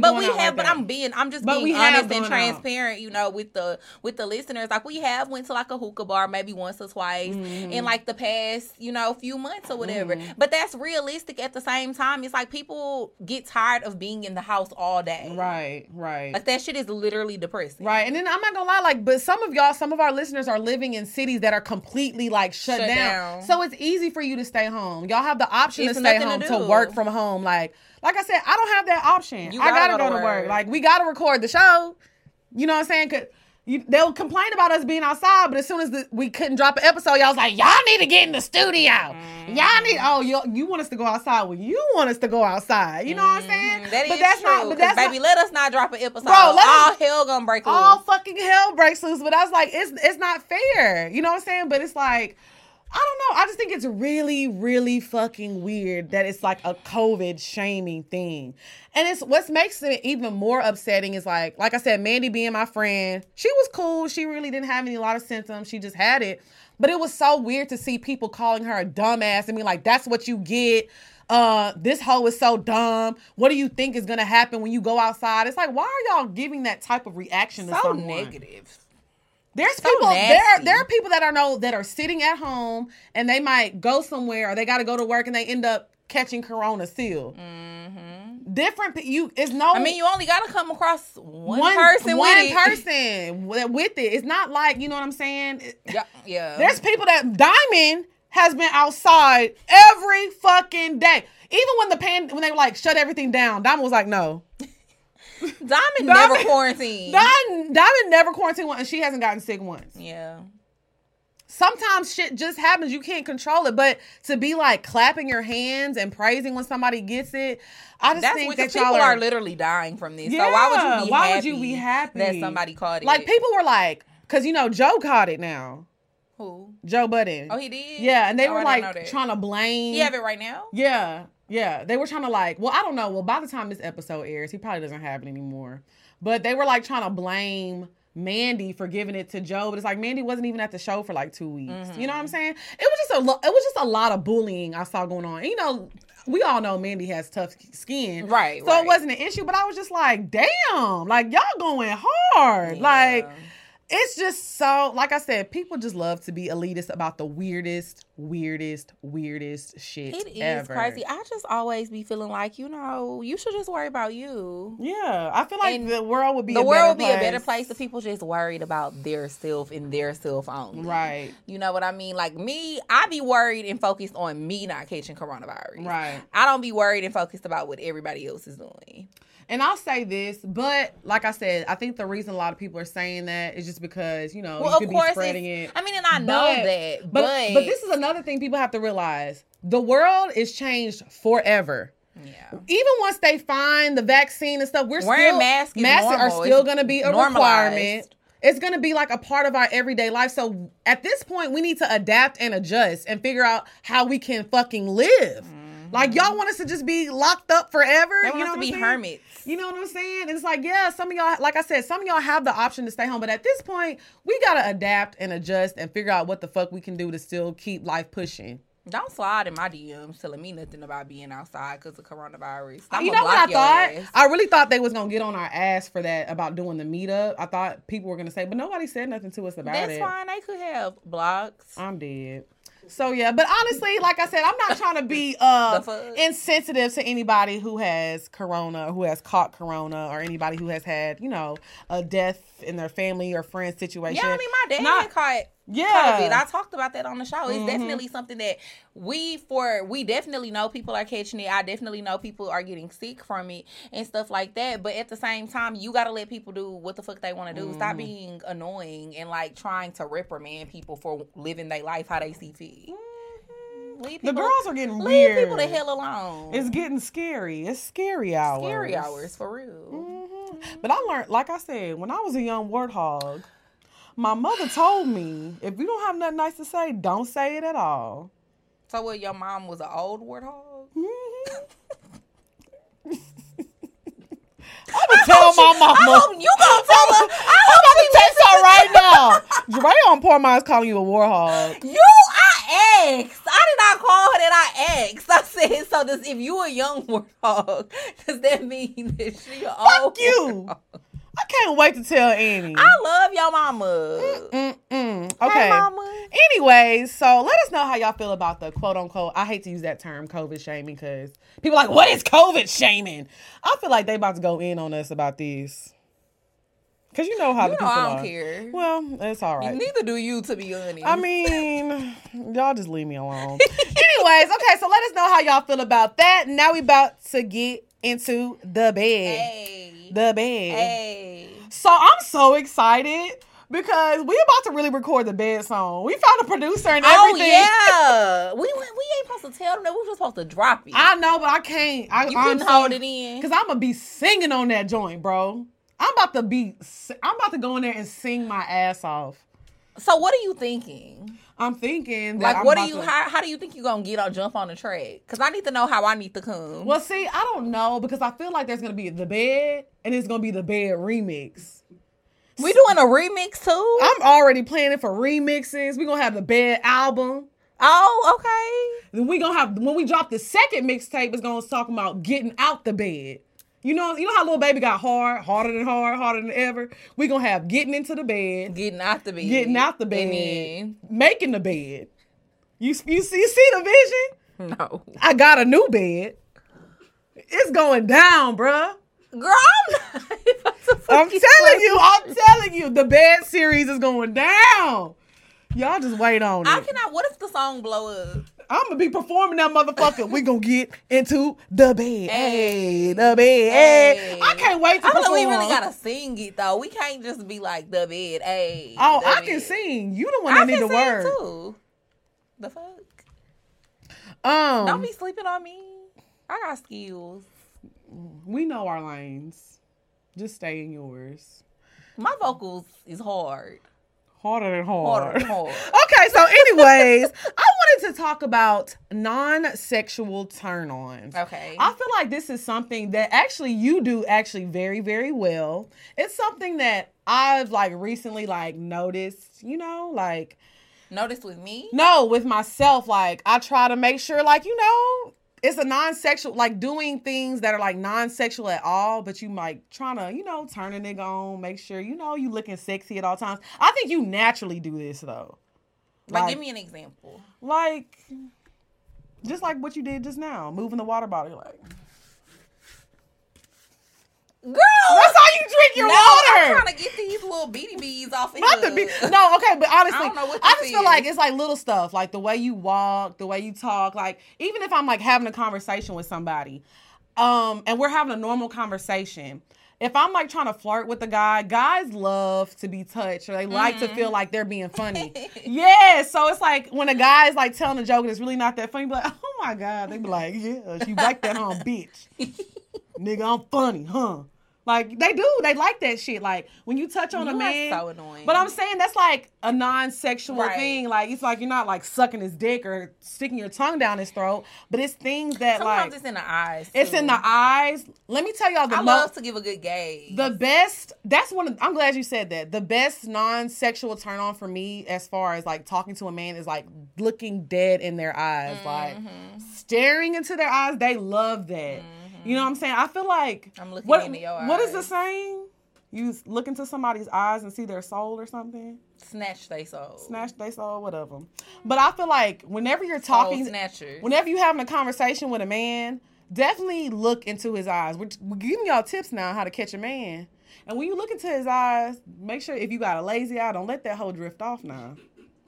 just
but
being honest and transparent, you know, with the listeners. Like we have went to like a hookah bar maybe once or twice in like the past, you know, few months or whatever. But that's realistic at the same time. It's like people get tired of being in the house all day.
Right.
Like that shit is literally depressing.
Right. And then I'm not gonna lie, like, but some of our listeners are living in cities that are completely like shut down. So it's easy for you to stay home. Y'all have the option to stay home, to work from home. Like I said, I don't have that option. I gotta go to work. Like, we gotta record the show. You know what I'm saying? Cause they'll complain about us being outside, but as soon as we couldn't drop an episode, y'all was like, y'all need to get in the studio. Y'all need, you want us to go outside. Well, you want us to go outside. You know what I'm saying?
That's true. Baby, let us not drop an episode.
Bro,
all hell gonna break loose.
All fucking hell breaks loose. But I was like, it's not fair. You know what I'm saying? But it's like, I don't know. I just think it's really, really fucking weird that it's like a COVID shaming thing. And it's what makes it even more upsetting is like I said, Mandy being my friend, she was cool. She really didn't have a lot of symptoms. She just had it. But it was so weird to see people calling her a dumbass and be like, that's what you get. This hoe is so dumb. What do you think is going to happen when you go outside? It's like, why are y'all giving that type of reaction to someone?
So negative.
There's people there are people that are sitting at home and they might go somewhere or they got to go to work and they end up catching corona still. Different you
only got to come across one person
with it. It's not like, you know what I'm saying?
Yeah.
There's people that Diamond has been outside every fucking day. Even when they like shut everything down, Diamond was like, no.
Diamond never quarantined.
Diamond never quarantined once, and she hasn't gotten sick once.
Yeah.
Sometimes shit just happens. You can't control it. But to be like clapping your hands and praising when somebody gets it, I just think that
people are literally dying from this.
Yeah,
so why would you be happy that somebody caught it?
Like people were like, because you know Joe caught it now.
Who?
Joe Budden.
Oh, he did?
Yeah, and they were like trying to blame.
He have it right now?
Yeah, they were trying to like, well, I don't know. Well, by the time this episode airs, he probably doesn't have it anymore. But they were like trying to blame Mandy for giving it to Joe. But it's like Mandy wasn't even at the show for like 2 weeks. You know what I'm saying? It was just a lot of bullying I saw going on. And, you know, we all know Mandy has tough skin.
Right.
So it wasn't an issue. But I was just like, damn, like y'all going hard. Yeah. Like, it's just so, like I said, people just love to be elitist about the weirdest shit
It is
ever.
crazy. I just always be feeling like, you know, you should just worry about you.
Yeah. I feel like the world would be
a better place if people just worried about their self and their self only.
Right.
You know what I mean? Like me, I be worried and focused on me not catching coronavirus.
Right.
I don't be worried and focused about what everybody else is doing.
And I'll say this, but like I said, I think the reason a lot of people are saying that is just because, you know, you could be spreading it.
I mean, and I know that,
but this is another thing people have to realize. The world is changed forever.
Yeah.
Even once they find the vaccine and stuff, masks are still going to be a requirement. It's going to be like a part of our everyday life. So at this point, we need to adapt and adjust and figure out how we can fucking live. Like, y'all want us to just be locked up forever?
They want us to be hermits.
You know what I'm saying? And it's like, yeah, some of y'all, like I said, some of y'all have the option to stay home. But at this point, we got to adapt and adjust and figure out what the fuck we can do to still keep life pushing.
Don't slide in my DMs telling me nothing about being outside because of coronavirus.
You know what I thought? I really thought they was going to get on our ass for that about doing the meetup. I thought people were going to say, but nobody said nothing to us about it.
That's fine. They could have blocks.
I'm dead. So, yeah. But honestly, like I said, I'm not trying to be insensitive to anybody who has corona or who has caught corona or anybody who has had, you know, a death in their family or friend situation.
Yeah, I mean, my dad caught
Yeah.
COVID. I talked about that on the show. It's definitely something that we definitely know people are catching it. I definitely know people are getting sick from it and stuff like that. But at the same time, you got to let people do what the fuck they want to do. Stop being annoying and like trying to reprimand people for living their life how they see fit.
The girls are getting weird.
Leave people the hell alone.
It's getting scary. It's scary hours.
Scary hours, for real.
But I learned, like I said, when I was a young warthog, my mother told me, if you don't have nothing nice to say, don't say it at all.
So what, your mom was an old warthog?
I'm going to tell my mama.
I hope you going to tell her.
I'm about to text her right now. Dre on Poor Minds calling you a warthog.
I asked. I did not call her that. I asked. I said, so if you a young warthog, does that mean that she an old
Fuck you.
warthog?
I can't wait to tell Annie.
I love your mama.
Okay.
Hey, mama.
Anyways, so let us know how y'all feel about the quote unquote, I hate to use that term, COVID shaming, because people are like, what is COVID shaming? I feel like they about to go in on us about this. Because you know how the people
I don't
are.
care.
Well, it's all right.
Neither do you, to be honest.
I mean, y'all just leave me alone. Anyways, okay, so let us know how y'all feel about that. Now we about to get into the bed.
Hey.
The bed.
Hey.
So I'm so excited because we about to really record the bed song. We found a producer and everything.
Oh, yeah. we ain't supposed to tell them that. We were supposed to drop it.
I know, but I can't.
You couldn't hold it in.
Because I'm going to be singing on that joint, bro. I'm about to go in there and sing my ass off.
So what are you thinking?
I'm thinking that
how do you think you're going to jump on the track? Because I need to know how I need to come.
Well, see, I don't know because I feel like there's going to be the bed and it's going to be the bed remix.
We doing a remix too?
I'm already planning for remixes. We're going to have the bed album.
Oh, okay.
Then we going to have, when we drop the second mixtape, it's going to talk about getting out the bed. You know how Lil Baby got harder than ever? We gonna have getting into the bed.
Getting out the bed.
And then making the bed. You see the vision?
No.
I got a new bed. It's going down, bruh.
Girl,
I'm telling you, the bed series is going down. Y'all just wait on it.
What if the song blow up?
I'm gonna be performing that motherfucker. We gonna get into the bed. Hey, the bed. Hey. I can't wait to perform.
We really gotta sing it though. We can't just be like the bed. Hey.
Oh, I can sing. You the one that need the word.
Too. The fuck.
Don't
be sleeping on me. I got skills.
We know our lanes. Just stay in yours.
My vocals is hard.
Harder than hard.
Okay,
so anyways, I wanted to talk about non-sexual turn-ons.
Okay.
I feel like this is something that actually you do actually very, very well. It's something that I've recently noticed,
Noticed with me?
No, with myself. I try to make sure it's a non-sexual, doing things that are non-sexual at all, but you trying to, turn a nigga on, make sure, you looking sexy at all times. I think you naturally do this though.
Give me an example.
Just like what you did just now, moving the water bottle,
Girl,
that's how you drink your water.
I'm trying to get these little beady bees off of here.
No, okay, but honestly,
I don't know what
I just feel like it's little stuff, the way you walk, the way you talk. Even if I'm having a conversation with somebody, and we're having a normal conversation. If I'm trying to flirt with a guy, guys love to be touched, or they like to feel like they're being funny. Yeah, so it's when a guy is telling a joke and it's really not that funny, be like, oh my God, they be like, yeah, you like that, huh, bitch? Nigga, I'm funny, huh? They do. They like that shit. When you touch on a man.
So annoying.
But I'm saying that's a non-sexual thing. It's you're not sucking his dick or sticking your tongue down his throat. But it's things that
sometimes it's in the eyes. Too.
It's in the eyes. Let me tell y'all
I love to give a good gaze.
The best, I'm glad you said that. The best non-sexual turn on for me as far as talking to a man is looking dead in their eyes. Staring into their eyes. They love that. You know what I'm saying? I feel
I'm looking into your eyes.
What is the saying? You look into somebody's eyes and see their soul or something?
Snatch they soul.
Snatch they soul, whatever. But I feel whenever you're talking, whenever you're having a conversation with a man, definitely look into his eyes. We're giving y'all tips now how to catch a man. And when you look into his eyes, make sure if you got a lazy eye, don't let that hoe drift off now.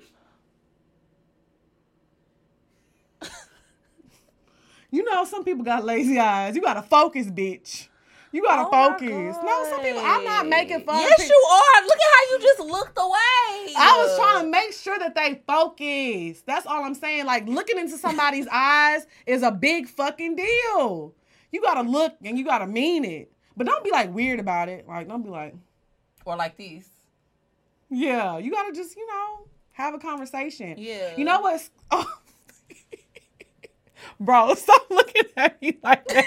You know, some people got lazy eyes. You gotta focus, bitch. You gotta focus. No, some people. I'm not making fun.
Yes, you are. Look at how you just looked away.
I was trying to make sure that they focus. That's all I'm saying. Like, looking into somebody's eyes is a big fucking deal. You gotta look and you gotta mean it. But don't be like weird about it. Like, don't be like.
Or like this.
Yeah, you gotta just, have a conversation.
Yeah.
You know what's. Oh. Bro, stop looking at me like that.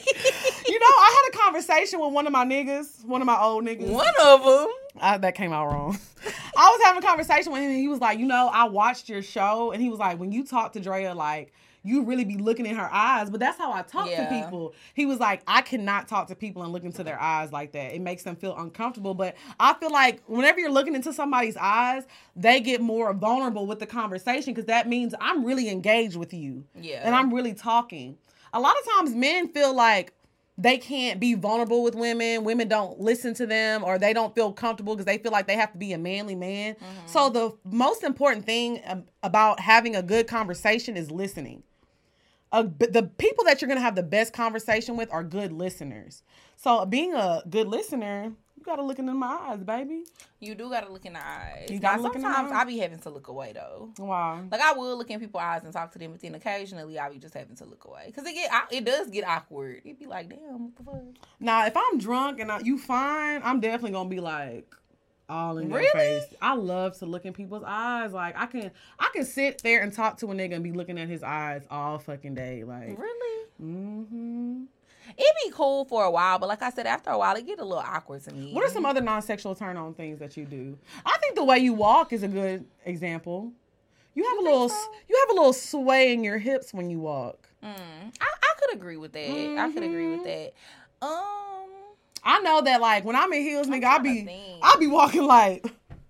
I had a conversation with one of my niggas, one of my old niggas.
One of them?
That came out wrong. I was having a conversation with him, and he was like, I watched your show, and he was like, when you talk to Drea, like, you really be looking in her eyes, but that's how I talk to people. He was like, I cannot talk to people and look into their eyes like that. It makes them feel uncomfortable, but I feel like whenever you're looking into somebody's eyes, they get more vulnerable with the conversation because that means I'm really engaged with you.
Yeah.
And I'm really talking. A lot of times men feel like they can't be vulnerable with women. Women don't listen to them or they don't feel comfortable because they feel like they have to be a manly man. Mm-hmm. So the most important thing about having a good conversation is listening. The people that you're going to have the best conversation with are good listeners. So being a good listener, you got to look into my eyes, baby.
You do got to look in the eyes.
You got to look in the eyes.
Sometimes I be having to look away, though.
Why?
Like, I will look in people's eyes and talk to them, but then occasionally I be just having to look away. Because it does get awkward. It be like, damn, what the fuck?
Now, if I'm drunk and you fine, I'm definitely going to be like, all in your face. I love to look in people's eyes. Like, I can sit there and talk to a nigga and be looking at his eyes all fucking day. Like,
really?
Mm-hmm.
It'd be cool for a while, but like I said, after a while, it get a little awkward to me.
What are some other non-sexual turn-on things that you do? I think the way you walk is a good example. You have a little sway in your hips when you walk.
I could agree with that. Mm-hmm. I could agree with that.
I know that, like, when I'm in heels, nigga, I be walking like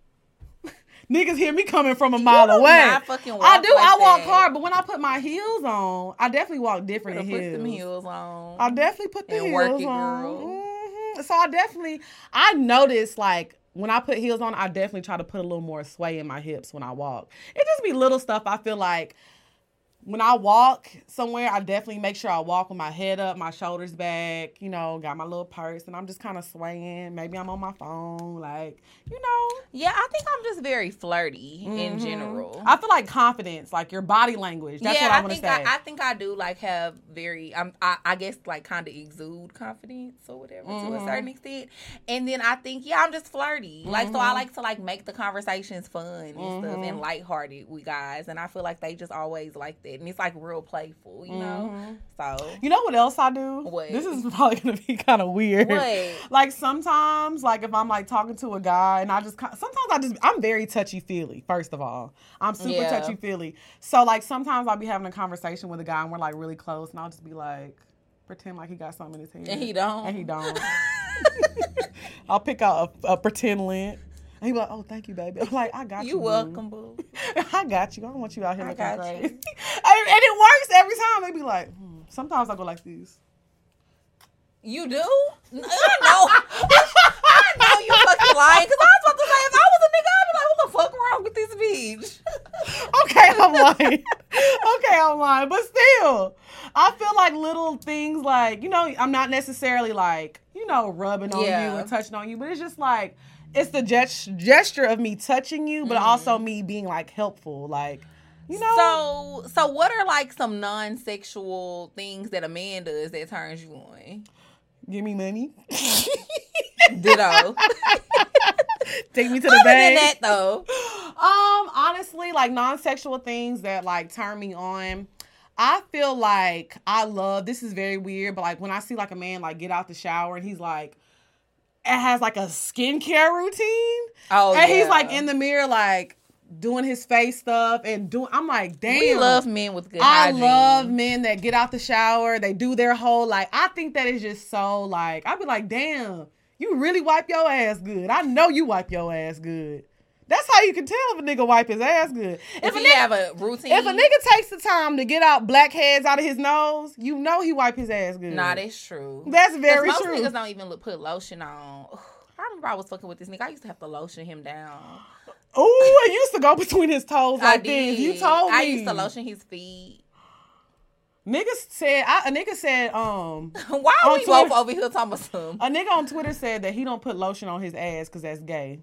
niggas hear me coming from a mile away.
Not fucking walk
I do.
Like
I walk
that.
hard, but when I put my heels on, I definitely walk different in heels.
Put them heels on.
I definitely put the
and
heels
work it,
on.
girl.
Mm-hmm. So I notice, like, when I put heels on, I definitely try to put a little more sway in my hips when I walk. It just be little stuff. I feel like when I walk somewhere, I definitely make sure I walk with my head up, my shoulders back, got my little purse, and I'm just kind of swaying. Maybe I'm on my phone, like,
Yeah, I think I'm just very flirty in general.
I feel like confidence, like your body language. That's what I want to say.
I think I do, like, have very, I guess, like, kind of exude confidence or whatever to a certain extent. And then I think, I'm just flirty. Like, so I like to, like, make the conversations fun and stuff and lighthearted with guys. And I feel like they just always like that. And it's like real playful, you know? So.
You know what else I do?
What?
This is probably going to be kind of weird.
What?
Like sometimes, like if I'm like talking to a guy and I'm very touchy-feely, first of all. I'm super touchy-feely. So like sometimes I'll be having a conversation with a guy and we're like really close and I'll just be like, pretend like he got something in his hand.
And he don't.
I'll pick out a pretend lint. And he be like, oh, thank you, baby. I'm like, I got you.
You welcome, boo.
I got you. I don't want you out here looking crazy. And it works every time. They be like, Sometimes I go like this.
You do? I know. I know you fucking lying. Because I was about to say, if I was a nigga, I'd be like, what the fuck wrong with this bitch?
Okay, I'm lying. But still, I feel like little things like, I'm not necessarily like, rubbing on you and touching on you. But it's just like, it's the gesture of me touching you, but also me being like helpful, like,
So what are like some non-sexual things that a man does that turns you on?
Give me money.
Ditto.
Take me to the bank.
Other than that, though,
honestly, like non-sexual things that like turn me on. I feel like this is very weird, but like when I see like a man like get out the shower and he's like, it has like a skincare routine.
Oh,
and he's like in the mirror, like doing his face stuff and I'm like, damn.
We love men with good hygiene.
I love men that get out the shower. They do their whole, like, I think that is just so like, I'd be like, damn, you really wipe your ass good. I know you wipe your ass good. That's how you can tell if a nigga wipe his ass good.
If he have a routine.
If a nigga takes the time to get out blackheads out of his nose, you know he wipe his ass good.
Nah, that's true.
That's very
most
true.
Most niggas don't even put lotion on. I remember I was fucking with this nigga. I used to have to lotion him down.
Oh, I used to go between his toes like this. You told me.
I used to lotion his feet.
Niggas said, a nigga said,
Why are
on
we
Twitter-
both over here talking about some?
a nigga on Twitter said that he don't put lotion on his ass because that's gay.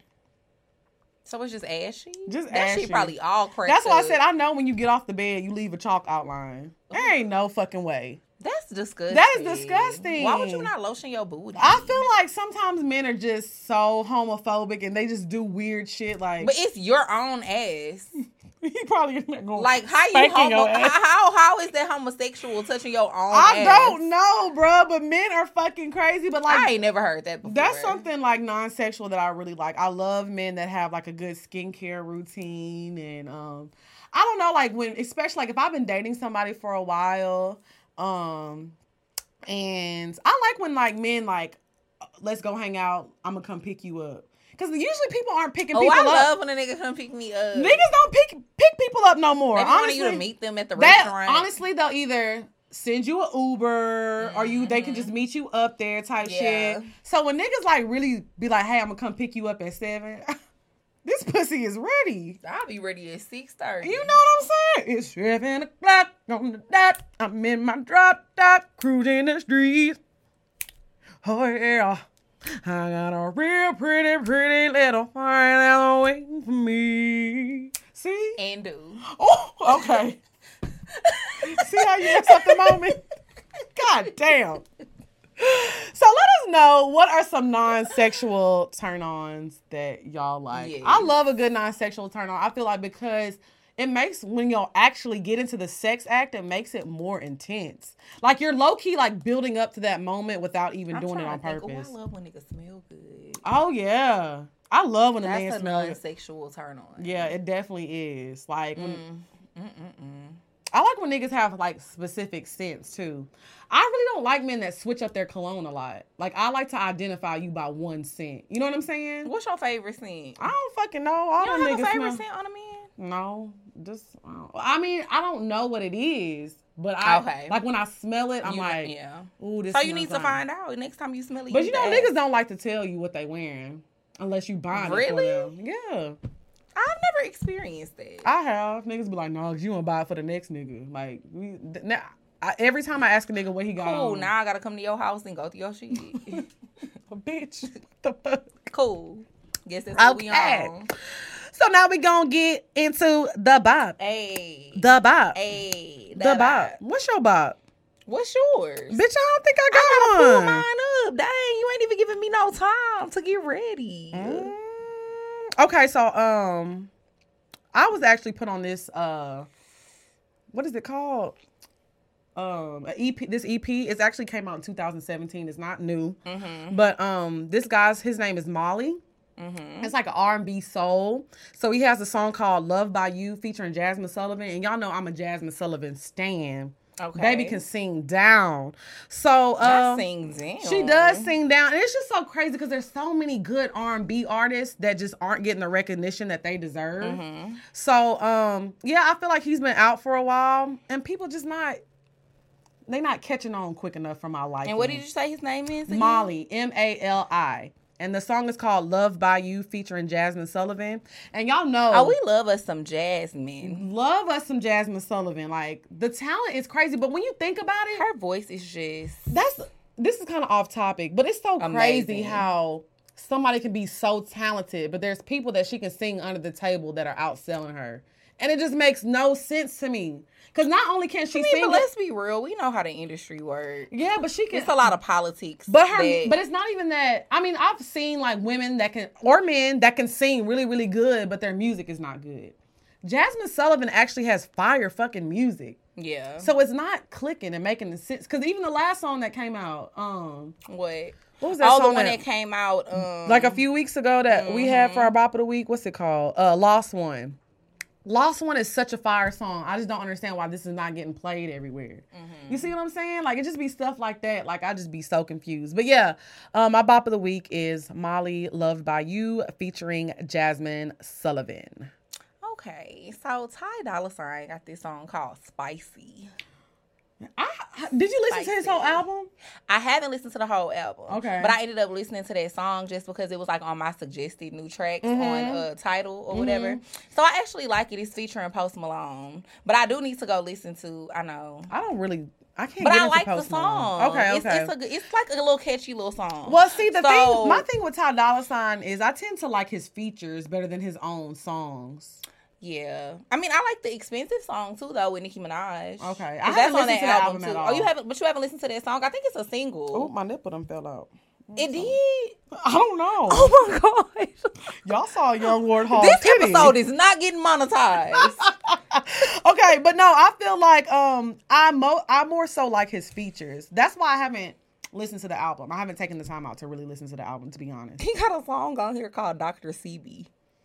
So it's just ashy?
Just
that
ashy.
shit probably all cracked
That's why I
up.
said I know when you get off the bed, you leave a chalk outline. There ain't no fucking way.
That's disgusting.
That is disgusting.
Why would you not lotion your booty?
I feel like sometimes men are just so homophobic and they just do weird shit like.
But it's your own ass.
He probably in there going,
Like how you
spanking your ass.
how is that homosexual touching your own
I
ass?
don't know, bro, but men are fucking crazy. But like,
I ain't never heard that before.
that's something like non-sexual that I really like. I love men that have like a good skincare routine, and I don't know, like when, especially like if I've been dating somebody for a while, and I like when like men like, let's go hang out. I'm gonna come pick you up. Because usually people aren't picking people
I
up.
love when a nigga come pick me up.
Niggas don't pick people up no more.
They
Honestly,
want you to meet them at the restaurant.
Honestly, they'll either send you an Uber or they can just meet you up there type shit. So when niggas like really be like, hey, I'm gonna come pick you up at 7, this pussy is ready.
I'll be ready at 6:30.
You know what I'm saying? It's 7 o'clock on the dot. I'm in my drop top, cruising the streets. Oh yeah. I got a real pretty little fire that's waiting for me. See?
And do.
Oh, okay. See how you mess up the moment? God damn. So let us know, what are some non-sexual turn-ons that y'all like?
Yes.
I love a good non-sexual turn-on. I feel like because it makes, when y'all actually get into the sex act, it makes it more intense. Like you're low-key like building up to that moment without even doing it on purpose.
I love when niggas smell good.
Oh yeah. I love when a man
That's a
smells.
non-sexual turn on.
Yeah, it definitely is. Like when, I like when niggas have like specific scents too. I really don't like men that switch up their cologne a lot. Like I like to identify you by one scent. You know what I'm saying?
What's your favorite scent?
I don't fucking know. All
You
them
don't have
niggas
a favorite
smell.
scent on a man?
No, just I mean I don't know what it is, but like when I smell it, I'm like,
yeah.
ooh, this.
So you
smells
need to
nice.
find out next time you smell it.
But you know,
need to
niggas don't like to tell you what they wearing unless you buying
Really?
it for them. Yeah.
I've never experienced that.
I have. Niggas be like, no, you want to buy it for the next nigga. Like, every time I ask a nigga what he got
Cool.
on.
Now I gotta come to your house and go through your shit.
Bitch, what the fuck?
Cool. Guess that's what we
Okay.
on.
So now we gonna get into the bop.
Hey.
The bop.
Hey.
The bop. What's your bop?
What's yours?
Bitch, I don't think I
I
got
gotta pull
one.
mine up. Dang, you ain't even giving me no time to get ready.
Okay, so I was actually put on this what is it called? A EP. This EP, it actually came out in 2017. It's not new, but this guy's, his name is Molly. It's like an R&B soul. So he has a song called "Love by You" featuring Jasmine Sullivan, and y'all know I'm a Jasmine Sullivan stan.
Okay.
Baby can sing down. So
I sing down.
she does sing down, and it's just so crazy because there's so many good R&B artists that just aren't getting the recognition that they deserve. So yeah, I feel like he's been out for a while, and people just they not catching on quick enough for my liking.
And what did you say his name is again?
Molly, M-A-L-I. And the song is called "Love by You" featuring Jasmine Sullivan. And y'all know,
Oh, we love us some Jasmine.
love us some Jasmine Sullivan. Like, the talent is crazy, but when you think about it,
Her voice is just
this is kind of off topic, but it's so crazy
Amazing.
how somebody can be so talented, but there's people that she can sing under the table that are outselling her. And it just makes no sense to me. Because not only can she sing,
but let's be real. We know how the industry works.
yeah, but she can.
It's a lot of politics.
But it's not even that. I mean, I've seen like women that can, or men that can sing really, really good, but their music is not good. Jasmine Sullivan actually has fire fucking music.
Yeah.
So it's not clicking and making sense. Because even the last song that came out,
What?
what was that
Oh,
song
the one that came out
like a few weeks ago that we had for our Bop of the Week? What's it called? Lost One. Lost One is such a fire song. I just don't understand why this is not getting played everywhere. You see what I'm saying? Like, it just be stuff like that. Like, I just be so confused. But yeah, my Bop of the Week is Molly, "Loved by You" featuring Jasmine Sullivan.
Okay, so Ty Dolla $ign got this song called "Spicy."
Did you listen to his whole album?
I haven't listened to the whole album.
Okay.
But I ended up listening to that song just because it was like on my suggested new tracks on Tidal or whatever. So I actually like it. It's featuring Post Malone. But I do need to go listen to, I know.
I can't
But
get
I
into
like the
Post Malone.
song.
Okay.
It's like a little catchy little song.
Well, see, my thing with Ty Dolla $ign is I tend to like his features better than his own songs.
Yeah. I mean, I like the Expensive song too, though, with Nicki Minaj.
Okay.
I haven't listened to that album too. Oh, you haven't listened to that song? I think it's a single.
Oh, my nipple done fell out.
It did?
I don't know.
Oh my gosh.
Y'all saw Young Ward Hall.
This episode is not getting monetized.
Okay, but no, I feel like I more so like his features. That's why I haven't listened to the album. I haven't taken the time out to really listen to the album, to be honest.
He got a song on here called Dr. Sebi.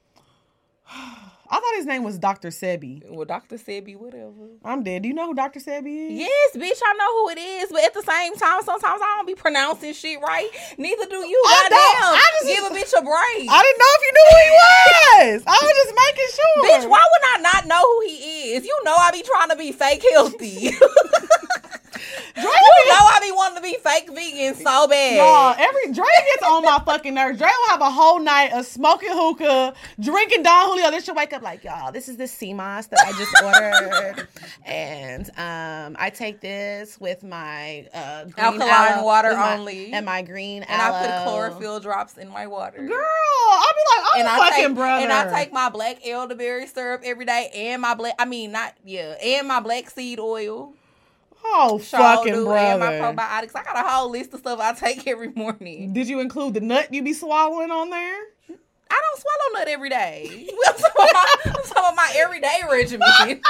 I thought his name was Dr. Sebi.
Well, Dr. Sebi, whatever.
I'm dead. Do you know who Dr. Sebi is?
Yes, bitch, I know who it is. But at the same time, sometimes I don't be pronouncing shit right. Neither do you. Goddamn. Give a bitch a break.
I didn't know if you knew who he was. I was just making sure.
Bitch, why would I not know who he is? You know I be trying to be fake healthy. You know I be wanting to be fake vegan so bad.
Y'all, Dre gets on my fucking nerves. Dre will have a whole night of smoking hookah, drinking Don Julio. Then she'll wake up like, y'all, this is the sea moss that I just ordered. And I take this with my green
alkaline water only.
And my green
and
aloe.
I put chlorophyll drops in my water.
Girl, I'll be like, I'm a fucking brother.
And I take my black elderberry syrup every day and my and my black seed oil.
Oh, fucking brother.
And my probiotics. I got a whole list of stuff I take every morning.
Did you include the nut you be swallowing on there?
I don't swallow nut every day. I'm talking about my everyday regimen.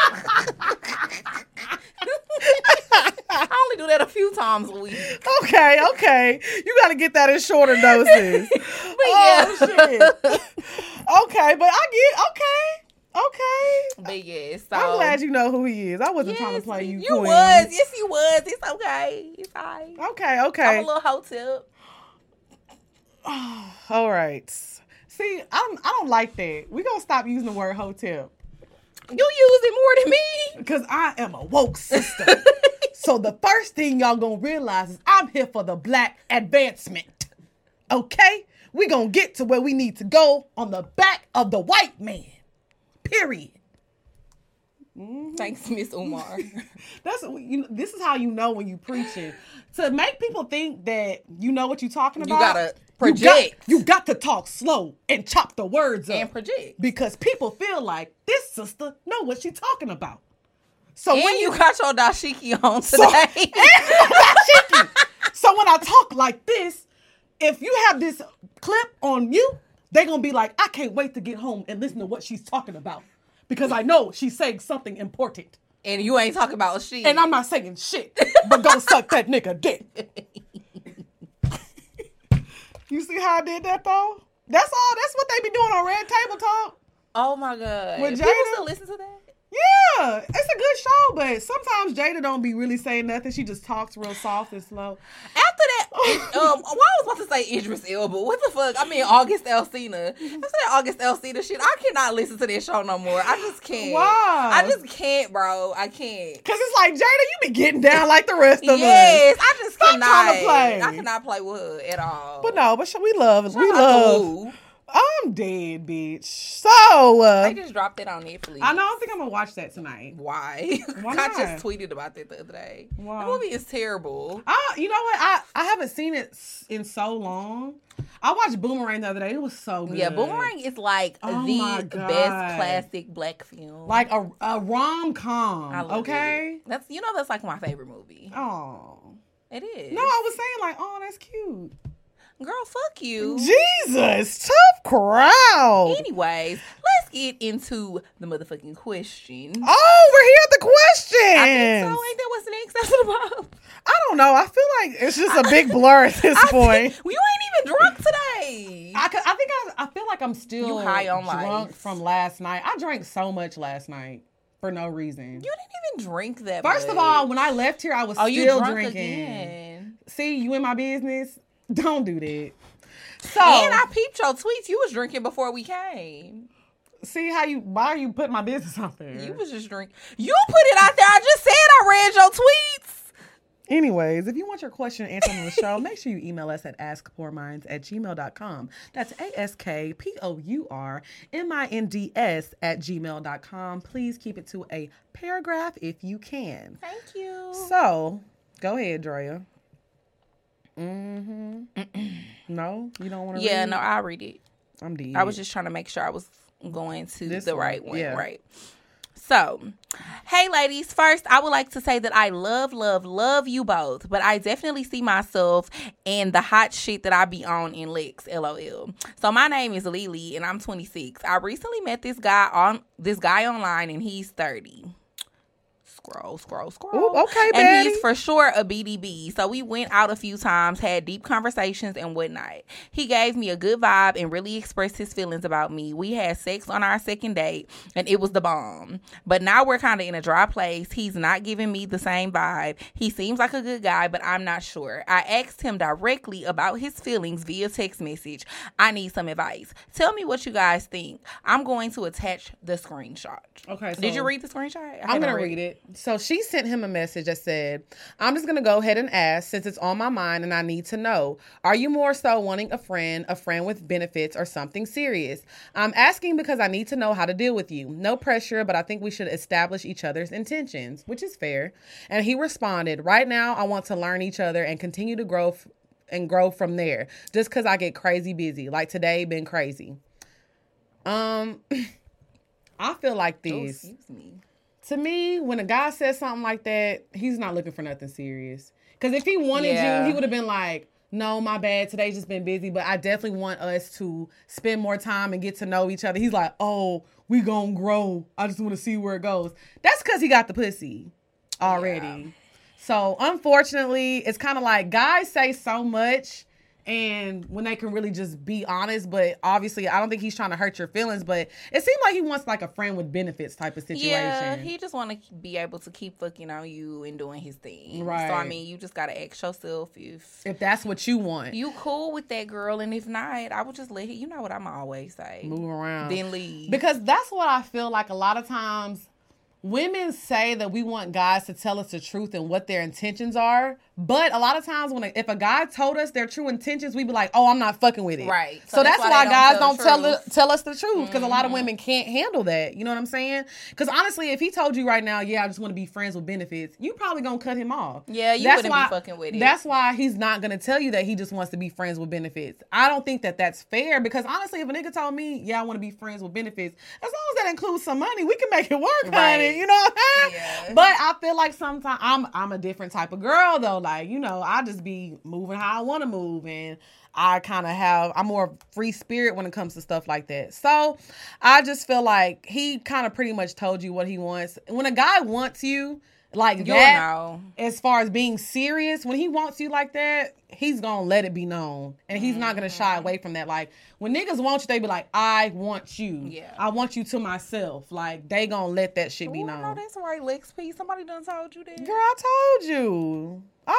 I only do that a few times a week.
Okay. You got to get that in shorter doses. Shit. Okay, but I get, okay.
But yeah, so
I'm glad you know who he is. I wasn't trying to play you.
You was. Yes, you was. It's okay. It's all right.
Okay.
I'm a little hotep.
All right. See, I don't like that. We gonna stop using the word hotep.
You use it more than me.
Because I am a woke sister. So the first thing y'all gonna realize is I'm here for the black advancement. Okay? We gonna get to where we need to go on the back of the white man. Period.
Mm-hmm. Thanks, Miss Umar.
This is how you know when you preaching. To make people think that you know what you're talking about.
You gotta project.
You got to talk slow and chop the words up.
And project.
Because people feel like this sister know what she's talking about. So
and
when
you got your dashiki on today.
So when I talk like this, if you have this clip on you, they're going to be like, I can't wait to get home and listen to what she's talking about. Because I know she's saying something important.
And you ain't talking about shit.
And I'm not saying shit, but go suck that nigga dick. You see how I did that, though? That's what they be doing on Red Table Talk.
Oh, my God.
With
People
Jada?
still listen to that?
Yeah, it's a good show, but sometimes Jada don't be really saying nothing. She just talks real soft and slow.
After that, I was about to say Idris Elba. What the fuck? I mean, August Alsina. After that August Alsina shit, I cannot listen to this show no more. I just can't.
Why?
I just can't, bro. I can't.
Because it's like, Jada, you be getting down like the rest of us.
Yes, I just
Stop
cannot.
trying to play.
I cannot play with her at all.
But no, we love.
Shout out to Lou.
I'm dead, bitch. So
they just dropped it on Netflix.
I know. I think I'm gonna watch that tonight.
Why?
Why
I
not?
just tweeted about that the other day.
Why?
The movie is terrible.
You know what? I haven't seen it in so long. I watched Boomerang the other day. It was so good.
Yeah, Boomerang is like the best classic black film.
Like a rom-com.
I love
okay?
it. That's like my favorite movie.
Oh.
It is.
No, I was saying like, oh, that's cute.
Girl, fuck you.
Jesus, tough crowd.
Anyways, let's get into the motherfucking question.
Oh, we're here at the question.
I think so. Ain't that what's next after the pop?
I don't know. I feel like it's just a big blur at this point.
You ain't even drunk today.
I feel like I'm still
you high on
drunk
life.
from last night. I drank so much last night for no reason.
You didn't even drink that much.
First of all, when I left here, I was
you
still
drunk
drinking.
Again.
See, you in my business? Don't do that. So,
and I peeped your tweets. You was drinking before we came.
See why are you putting my business out there?
You was just drinking. You put it out there. I just said I read your tweets.
Anyways, if you want your question answered on the show, make sure you email us at askpourminds@gmail.com. That's askpourminds@gmail.com. Please keep it to a paragraph if you can.
Thank you.
So, go ahead, Drea. No? You don't want to read it?
No, I'll read it.
I'm dead.
I was just trying to make sure I was going to
This
the
one,
right one.
yeah.
Right. So, hey ladies, first I would like to say that I love you both, but I definitely see myself in the hot shit that I be on in Lex, LOL. So my name is Lily and I'm 26. I recently met this guy online and he's 30. Scroll.
Ooh, okay,
and
Betty.
he's for sure a BDB. So we went out a few times, had deep conversations and whatnot. He gave me a good vibe and really expressed his feelings about me. We had sex on our second date and it was the bomb. But now we're kind of in a dry place. He's not giving me the same vibe. He seems like a good guy, but I'm not sure. I asked him directly about his feelings via text message. I need some advice. Tell me what you guys think. I'm going to attach the screenshot.
Okay. So
Did you read the screenshot?
I'm going to read it. So she sent him a message that said, I'm just going to go ahead and ask since it's on my mind and I need to know. Are you more so wanting a friend with benefits, or something serious? I'm asking because I need to know how to deal with you. No pressure, but I think we should establish each other's intentions, which is fair. And he responded, right now I want to learn each other and continue to grow from there. Just because I get crazy busy. Like today been crazy. I feel like this.
Oh, excuse me.
To me, when a guy says something like that, he's not looking for nothing serious. Because if he wanted you, he would have been like, no, my bad. Today's just been busy, but I definitely want us to spend more time and get to know each other. He's like, oh, we gonna grow. I just want to see where it goes. That's because he got the pussy already. Yeah. So, unfortunately, it's kind of like guys say so much and when they can really just be honest, but obviously I don't think he's trying to hurt your feelings, but it seemed like he wants like a friend with benefits type of situation.
Yeah, he just want to be able to keep fucking on you and doing his thing.
Right.
So I mean, you just gotta ask yourself if
that's what you want.
You cool with that girl, and if not, I would just let him. You know what I'm always say.
Move around.
Then leave.
Because that's what I feel like a lot of times women say that we want guys to tell us the truth and what their intentions are. But a lot of times if a guy told us their true intentions, we'd be like, oh, I'm not fucking with it.
Right.
So that's why guys don't tell us the truth. Because a lot of women can't handle that. You know what I'm saying? Because honestly, if he told you right now, yeah, I just want to be friends with benefits, you probably going to cut him off.
Yeah, you wouldn't be fucking with it.
That's why he's not going to tell you that he just wants to be friends with benefits. I don't think that that's fair. Because honestly, if a nigga told me, yeah, I want to be friends with benefits, as long as that includes some money, we can make it work, honey. You know what I'm saying? Yeah. But I feel like sometimes I'm a different type of girl, though. Like, you know, I just be moving how I want to move, and I'm more free spirit when it comes to stuff like that. So I just feel like he kind of pretty much told you what he wants. When a guy wants you like that, as far as being serious, when he wants you like that, he's gonna let it be known, and he's not gonna shy away from that. Like when niggas want you, they be like, I want you. Yeah, I want you to myself. Like they gonna let that shit be known.
No, that's right, Lex P. Somebody done told you that.
Girl, I told you.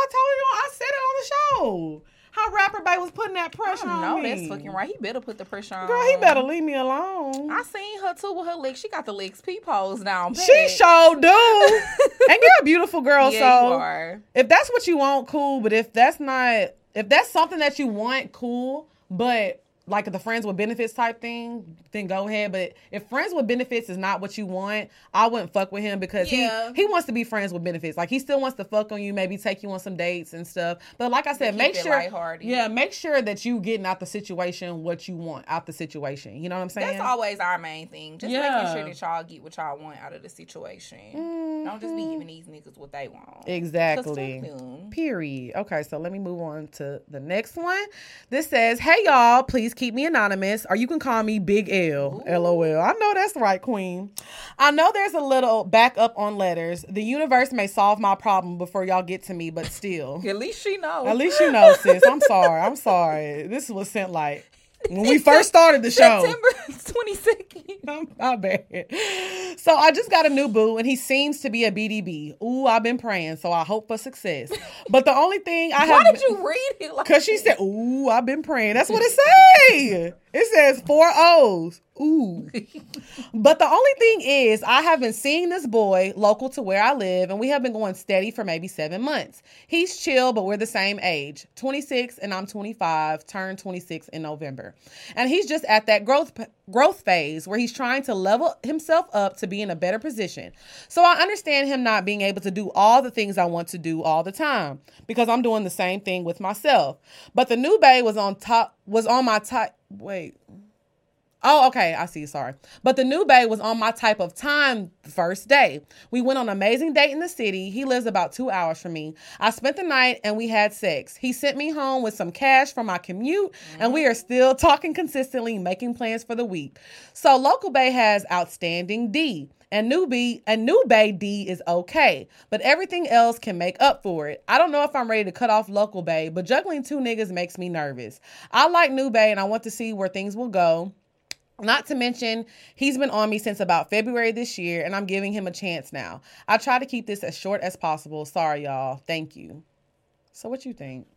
I said it on the show. How Rapper Bay was putting that pressure on me.
No, that's fucking right. He better put the pressure on.
Girl, he better leave me alone.
I seen her too with her legs. She got the Lex P pose down.
She sure do. And you're a beautiful girl,
yeah,
so
you are.
If that's what you want, cool. But if that's something that you want, cool. But like the friends with benefits type thing, then go ahead. But if friends with benefits is not what you want, I wouldn't fuck with him because he wants to be friends with benefits. Like he still wants to fuck on you, maybe take you on some dates and stuff. But like I said, make sure that you getting out the situation what you want out the situation. You know what I'm saying?
That's always our main thing. Just making sure that y'all get what y'all want out of the situation. Mm-hmm. Don't just be giving these niggas what they want.
Exactly. Period. Okay, so let me move on to the next one. This says, hey y'all, please keep me anonymous, or you can call me Big L. Ooh. LOL. I know that's right, queen. I know there's a little backup on letters. The universe may solve my problem before y'all get to me, but still.
At least she knows.
At least you know, sis. I'm sorry. This was sent like when we first started the show.
September 22nd.
My bad. So I just got a new boo, and he seems to be a BDB. Ooh, I've been praying, so I hope for success. But the only thing I have...
Why did you read it like
because she said, ooh, I've been praying. That's what it say. It says 4 O's. Ooh. But the only thing is, I have been seeing this boy local to where I live, and we have been going steady for maybe 7 months. He's chill, but we're the same age. 26 and I'm 25, turned 26 in November. And he's just at that growth phase where he's trying to level himself up to be in a better position. So I understand him not being able to do all the things I want to do all the time because I'm doing the same thing with myself. But the new bae was on my top. Wait. Oh, okay. I see. Sorry. But the new bae was on my type of time the first day. We went on an amazing date in the city. He lives about 2 hours from me. I spent the night and we had sex. He sent me home with some cash for my commute, and we are still talking consistently, making plans for the week. So local bae has outstanding D. And new bae D is okay, but everything else can make up for it. I don't know if I'm ready to cut off local bae, but juggling 2 niggas makes me nervous. I like new bae and I want to see where things will go. Not to mention, he's been on me since about February this year, and I'm giving him a chance now. I try to keep this as short as possible. Sorry, y'all. Thank you. So what you think?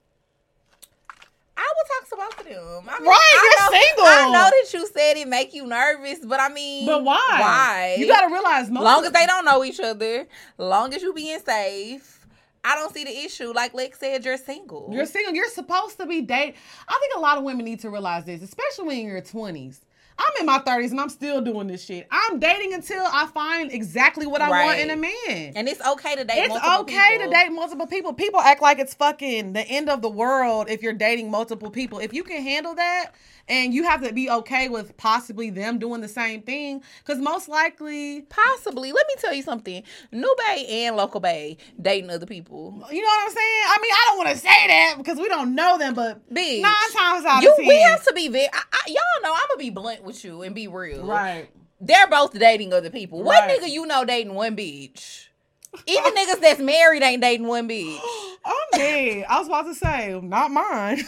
I would talk to both of them. I mean,
You're single.
I know that you said it make you nervous, but I mean,
but why?
Why?
You gotta realize,
long as they don't know each other, long as you being safe, I don't see the issue. Like Lex said, you're single.
You're single. You're supposed to be dating. I think a lot of women need to realize this, especially when you're in your 20s. I'm in my 30s and I'm still doing this shit. I'm dating until I find exactly what I want in a man.
And it's okay to date multiple people.
It's okay to date multiple people. People act like it's fucking the end of the world if you're dating multiple people. If you can handle that, and you have to be okay with possibly them doing the same thing, because most likely...
Possibly. Let me tell you something. New bae and local bae dating other people.
You know what I'm saying? I mean, I don't want to say that because we don't know them, but
bitch,
9 times out of 10...
We have to be very... y'all know I'm going to be blunt with you and be real.
Right.
They're both dating other people.
Right.
What nigga you know dating one bitch? Even niggas that's married ain't dating one bitch.
I'm dead. I was about to say, not mine.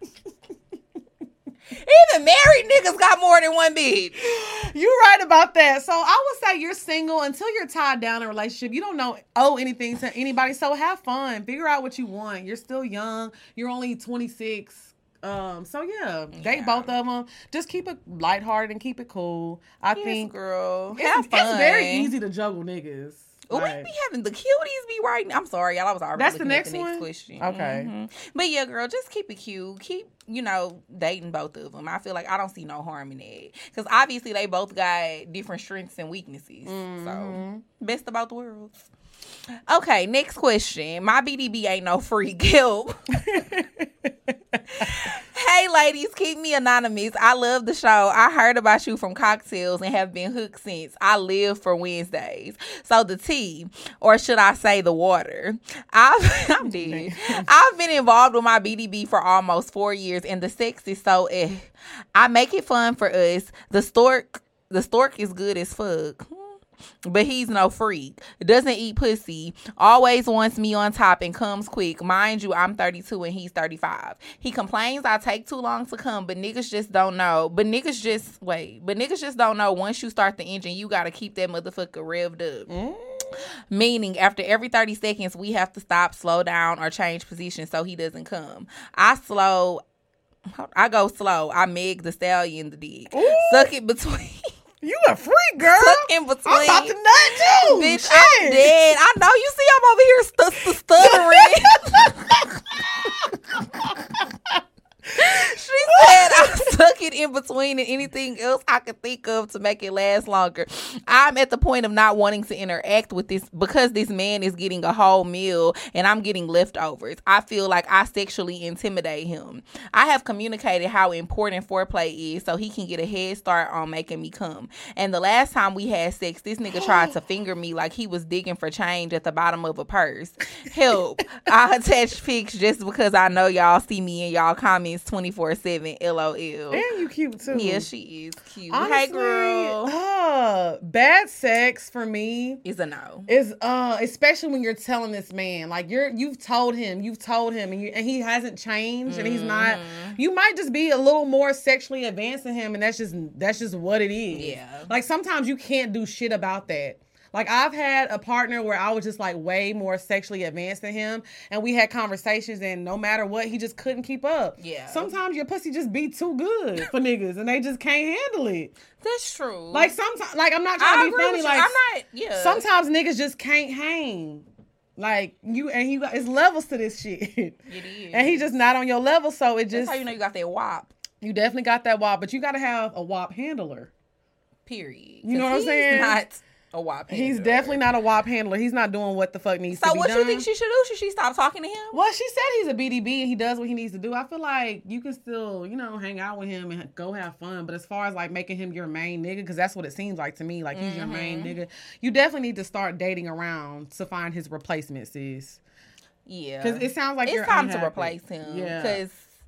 Even married niggas got more than one bitch.
You're right about that. So I would say you're single until you're tied down in a relationship. You don't owe anything to anybody. So have fun. Figure out what you want. You're still young. You're only 26. So yeah, date both of them. Just keep it lighthearted and keep it cool. I think,
girl,
it's very easy to juggle niggas.
We be having the cuties be right. I'm sorry, y'all. I was already
That's
looking
the
at
next
the
one?
next question.
Okay.
Mm-hmm. But yeah, girl, just keep it cute. Keep, dating both of them. I feel like I don't see no harm in that. Because obviously they both got different strengths and weaknesses.
Mm-hmm.
So, best of both worlds. Okay, next question. My BDB ain't no freak. Help. Hey, ladies, keep me anonymous. I love the show. I heard about you from cocktails and have been hooked since. I live for Wednesdays. So the tea, or should I say the water? I'm dead. I've been involved with my BDB for almost 4 years, and the sex is so I make it fun for us. The stork is good as fuck. But he's no freak. Doesn't eat pussy. Always wants me on top and comes quick. Mind you, I'm 32 and he's 35. He complains I take too long to come, but niggas just don't know. But niggas just don't know once you start the engine, you gotta keep that motherfucker revved up. Meaning, after every 30 seconds, we have to stop, slow down, or change position so he doesn't come. I go slow. I Meg the Stallion the dick.
Ooh.
Suck it between...
You a freak, girl.
Suck in between.
I'm about to nut too.
Bitch,
Shit.
I'm dead. I know. You see I'm over here stuttering. She said I suck it in between and anything else I could think of to make it last longer. I'm at the point of not wanting to interact with this because this man is getting a whole meal and I'm getting leftovers. I feel like I sexually intimidate him. I have communicated how important foreplay is so he can get a head start on making me come. And the last time we had sex, this nigga tried to finger me like he was digging for change at the bottom of a purse. Help. I attach pics just because I know y'all see me in y'all comments 24/7. LOL.
And you cute too.
Yeah, she is cute.
Honestly,
hey, girl.
Bad sex for me
is a no.
Is especially when you're telling this man like you've told him, and he hasn't changed, and he's not. You might just be a little more sexually advanced than him, and that's just what it is.
Yeah.
Like sometimes you can't do shit about that. Like, I've had a partner where I was just like way more sexually advanced than him, and we had conversations, and no matter what, he just couldn't keep up.
Yeah.
Sometimes your pussy just be too good for niggas, and they just can't handle it.
That's true.
Like, sometimes, like, I'm not trying to be funny. Like,
I'm not. Yeah.
sometimes niggas just can't hang. Like, it's levels to this shit.
It is.
And he just not on your level, so it just.
That's how you know you got that WAP.
You definitely got that WAP, but you got to have a WAP handler.
Period.
You know what I'm saying?
He's not a WAP handler.
He's definitely not a WAP handler. He's not doing what the fuck needs to be done.
So what you think she should do? Should she stop talking to him?
Well, she said he's a BDB and he does what he needs to do. I feel like you can still, you know, hang out with him and go have fun. But as far as like making him your main nigga, because that's what it seems like to me, like he's your main nigga, you definitely need to start dating around to find his replacement, sis.
Yeah.
Because it sounds like
it's time to replace him.
Yeah.
Because,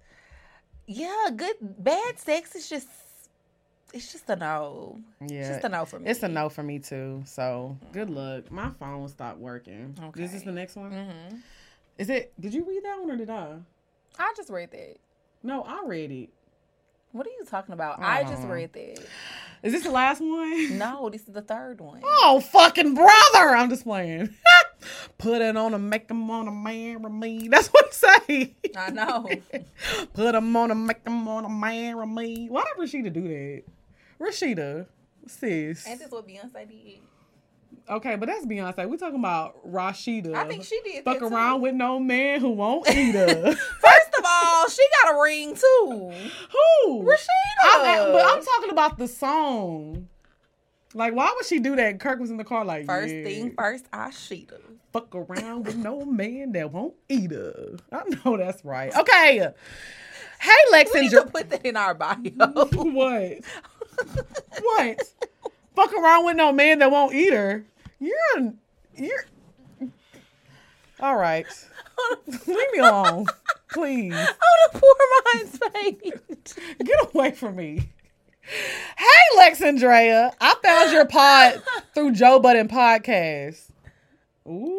bad sex is just, it's just a no.
Yeah.
It's just a no for me.
It's a no for me too. So good luck. My phone stopped working.
Okay.
Is this the next one?
Mm-hmm.
Is it? Did you read that one or did I?
I just read that.
No, I read it.
What are you talking about? I just read that.
Is this the last one?
No, this is the third one.
Oh, fucking brother. I'm just playing. Put it on and make them on a marry me. That's what it say.
I know.
Put them on and make them on a marry me. Why did Rashida do that? Rashida, sis.
Ain't this what Beyonce did?
Okay, but that's Beyonce. We're talking about Rashida.
I think she did
Fuck
that
around
too.
with no man who won't eat her.
First of all, she got a ring too.
Who?
Rashida.
But I'm talking about the song. Like, why would she do that? Kirk was in the car like,
First
yeah.
thing first, I sheet her.
Fuck around with no man that won't eat her. I know that's right. Okay. Hey, Lex
We
and
need to put that in our bio.
What? What? Fuck around with no man that won't eat her. You're. All right. Leave me alone, please.
On the Poor Minds page.
Get away from me. Hey, Lex Andrea. I found your pod through Joe Budden Podcast. Ooh.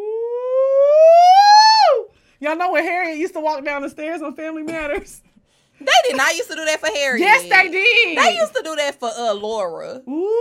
Y'all know when Harriet used to walk down the stairs on Family Matters?
They did not used to do that for Harriet.
Yes, they did.
They used to do that for Laura.
Ooh.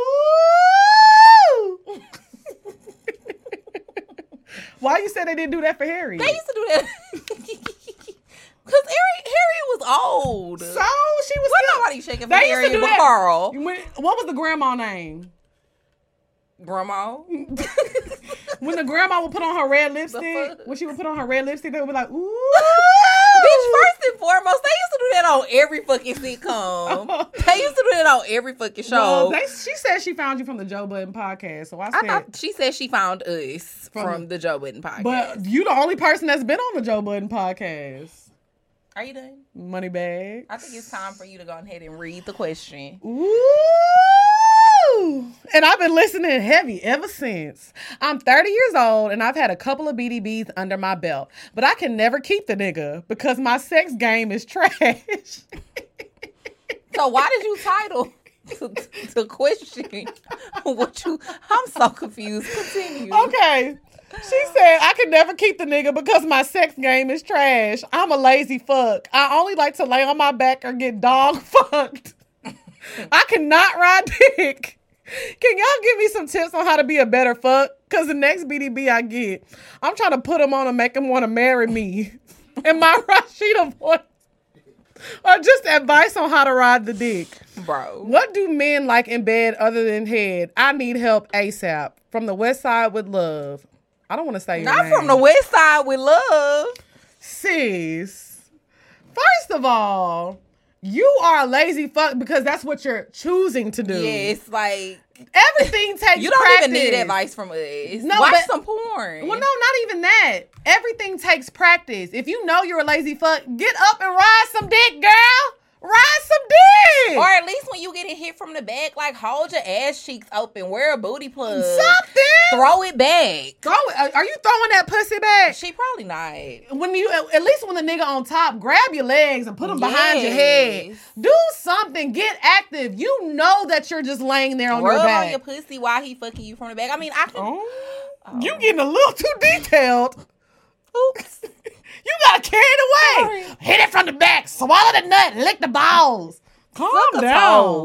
Why you said they didn't do that for Harriet?
They used to do that. Because Harriet was old.
So she was
Wasn't nobody shaking for
They used to
Harriet
do
but
that.
Carl.
What was the grandma name?
Grandma.
When the grandma would put on her red lipstick,
fuck?
when she would put on her red lipstick, they would be like, ooh.
Bitch, first and foremost, they used to do that on every fucking sitcom. They used to do that on every fucking show.
Well, she said she found you from the Joe Budden Podcast, so I
I
said.
thought she said she found us from the Joe Budden Podcast.
But you the only person that's been on the Joe Budden Podcast.
Are you done?
Moneybag.
I think it's time for you to go ahead and read the question.
Ooh. And I've been listening heavy ever since. I'm 30 years old and I've had a couple of BDBs under my belt, but I can never keep the nigga because my sex game is trash.
So why did you title the question what you? I'm so confused. Continue.
Okay. She said, I can never keep the nigga because my sex game is trash. I'm a lazy fuck. I only like to lay on my back or get dog fucked. I cannot ride dick. Can y'all give me some tips on how to be a better fuck? Because the next BDB I get, I'm trying to put him on and make him want to marry me. In my Rashida voice. Or just advice on how to ride the dick.
Bro.
What do men like in bed other than head? I need help ASAP. From the West Side with love. I don't want to say your
Not
name.
from the West Side with love.
Sis, first of all, you are a lazy fuck because that's what you're choosing to do.
Yeah, it's like
Everything takes
you don't
practice.
even need advice from us.
No,
Watch
but-
some porn.
Well, no, not even that. Everything takes practice. If you know you're a lazy fuck, get up and ride some dick, girl. Ride some dick.
Or at least when you getting hit from the back, like hold your ass cheeks open, wear a booty plug,
something.
throw it back.
Throw it. Are you throwing that pussy back?
She probably not.
When you, at least when the nigga on top, grab your legs and put them behind your head.
Yes.
Do something. Get active. You know that you're just laying there on
Rub
your back.
on your pussy while he fucking you from the back. I mean, I can.
Oh. You getting a little too detailed.
Oops.
You got carried away.
Sorry.
Hit it from the back. Swallow the nut. Lick the balls. Calm
Suck a
down.
toe.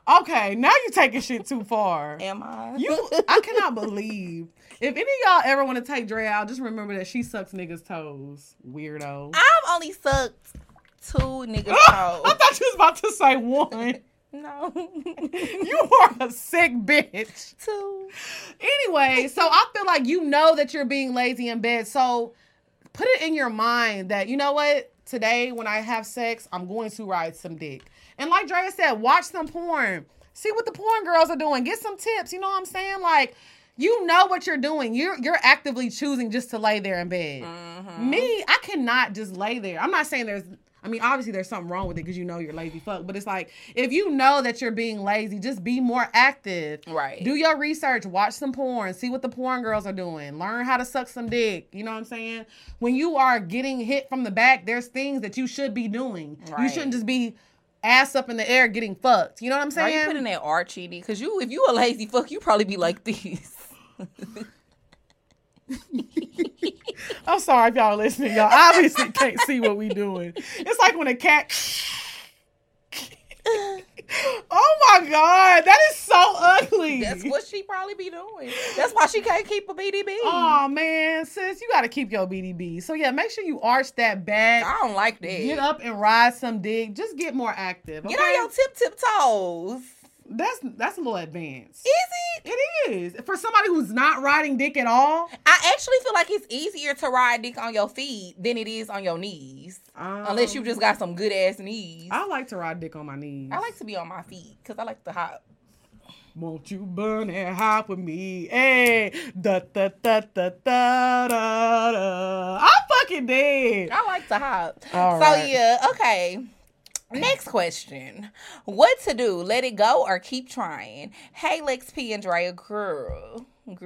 Okay, now you're taking shit too far.
Am I?
I cannot believe. If any of y'all ever want to take Dre out, just remember that she sucks niggas' toes. Weirdo.
I've only sucked 2 niggas' toes.
I thought you was about to say 1.
No.
You are a sick bitch.
2.
Anyway, so I feel like you know that you're being lazy in bed. So put it in your mind that, you know what? Today, when I have sex, I'm going to ride some dick. And like Drea said, watch some porn. See what the porn girls are doing. Get some tips. You know what I'm saying? Like, you know what you're doing. You're actively choosing just to lay there in bed. Mm-hmm. Me, I cannot just lay there. I'm not saying obviously there's something wrong with it because you know you're lazy fuck. But it's like, if you know that you're being lazy, just be more active.
Right.
Do your research. Watch some porn. See what the porn girls are doing. Learn how to suck some dick. You know what I'm saying? When you are getting hit from the back, there's things that you should be doing. Right. You shouldn't just be ass up in the air getting fucked. You know what I'm saying?
Are you putting that Archie? Because if you a lazy fuck, you probably be like this.
I'm sorry if y'all are listening. Y'all obviously can't see what we doing. It's like when a cat... Oh my God, that is so ugly.
That's what she probably be doing. That's why she can't keep a BDB.
Oh man, sis, you gotta keep your BDB. So yeah, make sure you arch that back.
I don't like that.
Get up and ride some dick. Just get more active. Okay?
Get on your tip toes.
That's a little advanced.
Is it?
It is. For somebody who's not riding dick at all.
I actually feel like it's easier to ride dick on your feet than it is on your knees. Unless you just got some good ass knees.
I like to ride dick on my knees.
I like to be on my feet because I like to hop.
Won't you burn and hop with me? Hey, da da da da da da da. I'm fucking dead.
I like to hop.
All
so
right.
yeah, okay. Next question. What to do? Let it go or keep trying? Hey, Lex P and Drea, girl.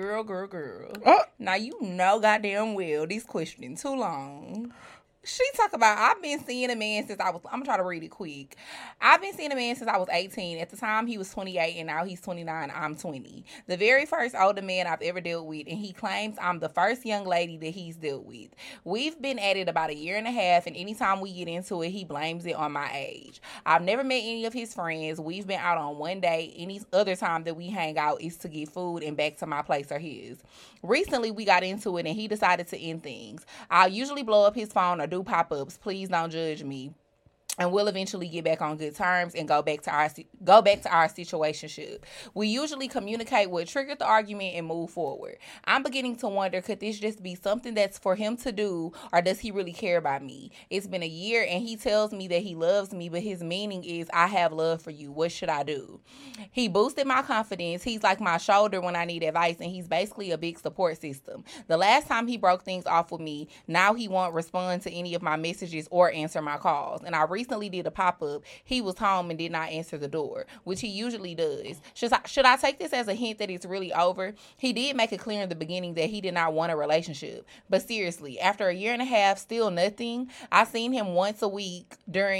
Now you know goddamn well this question too long. She talk about, I've been seeing a man since I'm going to try to read it quick. I've been seeing a man since I was 18. At the time, he was 28, and now he's 29. I'm 20. The very first older man I've ever dealt with, and he claims I'm the first young lady that he's dealt with. We've been at it about 1.5 years, and anytime we get into it, he blames it on my age. I've never met any of his friends. We've been out on one date. Any other time that we hang out is to get food and back to my place or his. Recently, we got into it, and he decided to end things. I'll usually blow up his phone or do pop-ups. Please don't judge me. And we'll eventually get back on good terms and go back to our situationship. We usually communicate what triggered the argument and move forward. I'm beginning to wonder, could this just be something that's for him to do, or does he really care about me? It's been 1 year and he tells me that he loves me, but his meaning is, I have love for you. What should I do? He boosted my confidence. He's like my shoulder when I need advice, and he's basically a big support system. The last time he broke things off with me, now he won't respond to any of my messages or answer my calls. And I recently did a pop-up. He was home and did not answer the door, which he usually does. Should I take this as a hint that it's really over? He did make it clear in the beginning that he did not want a relationship. But seriously, after 1.5 years, still nothing. I seen him once a week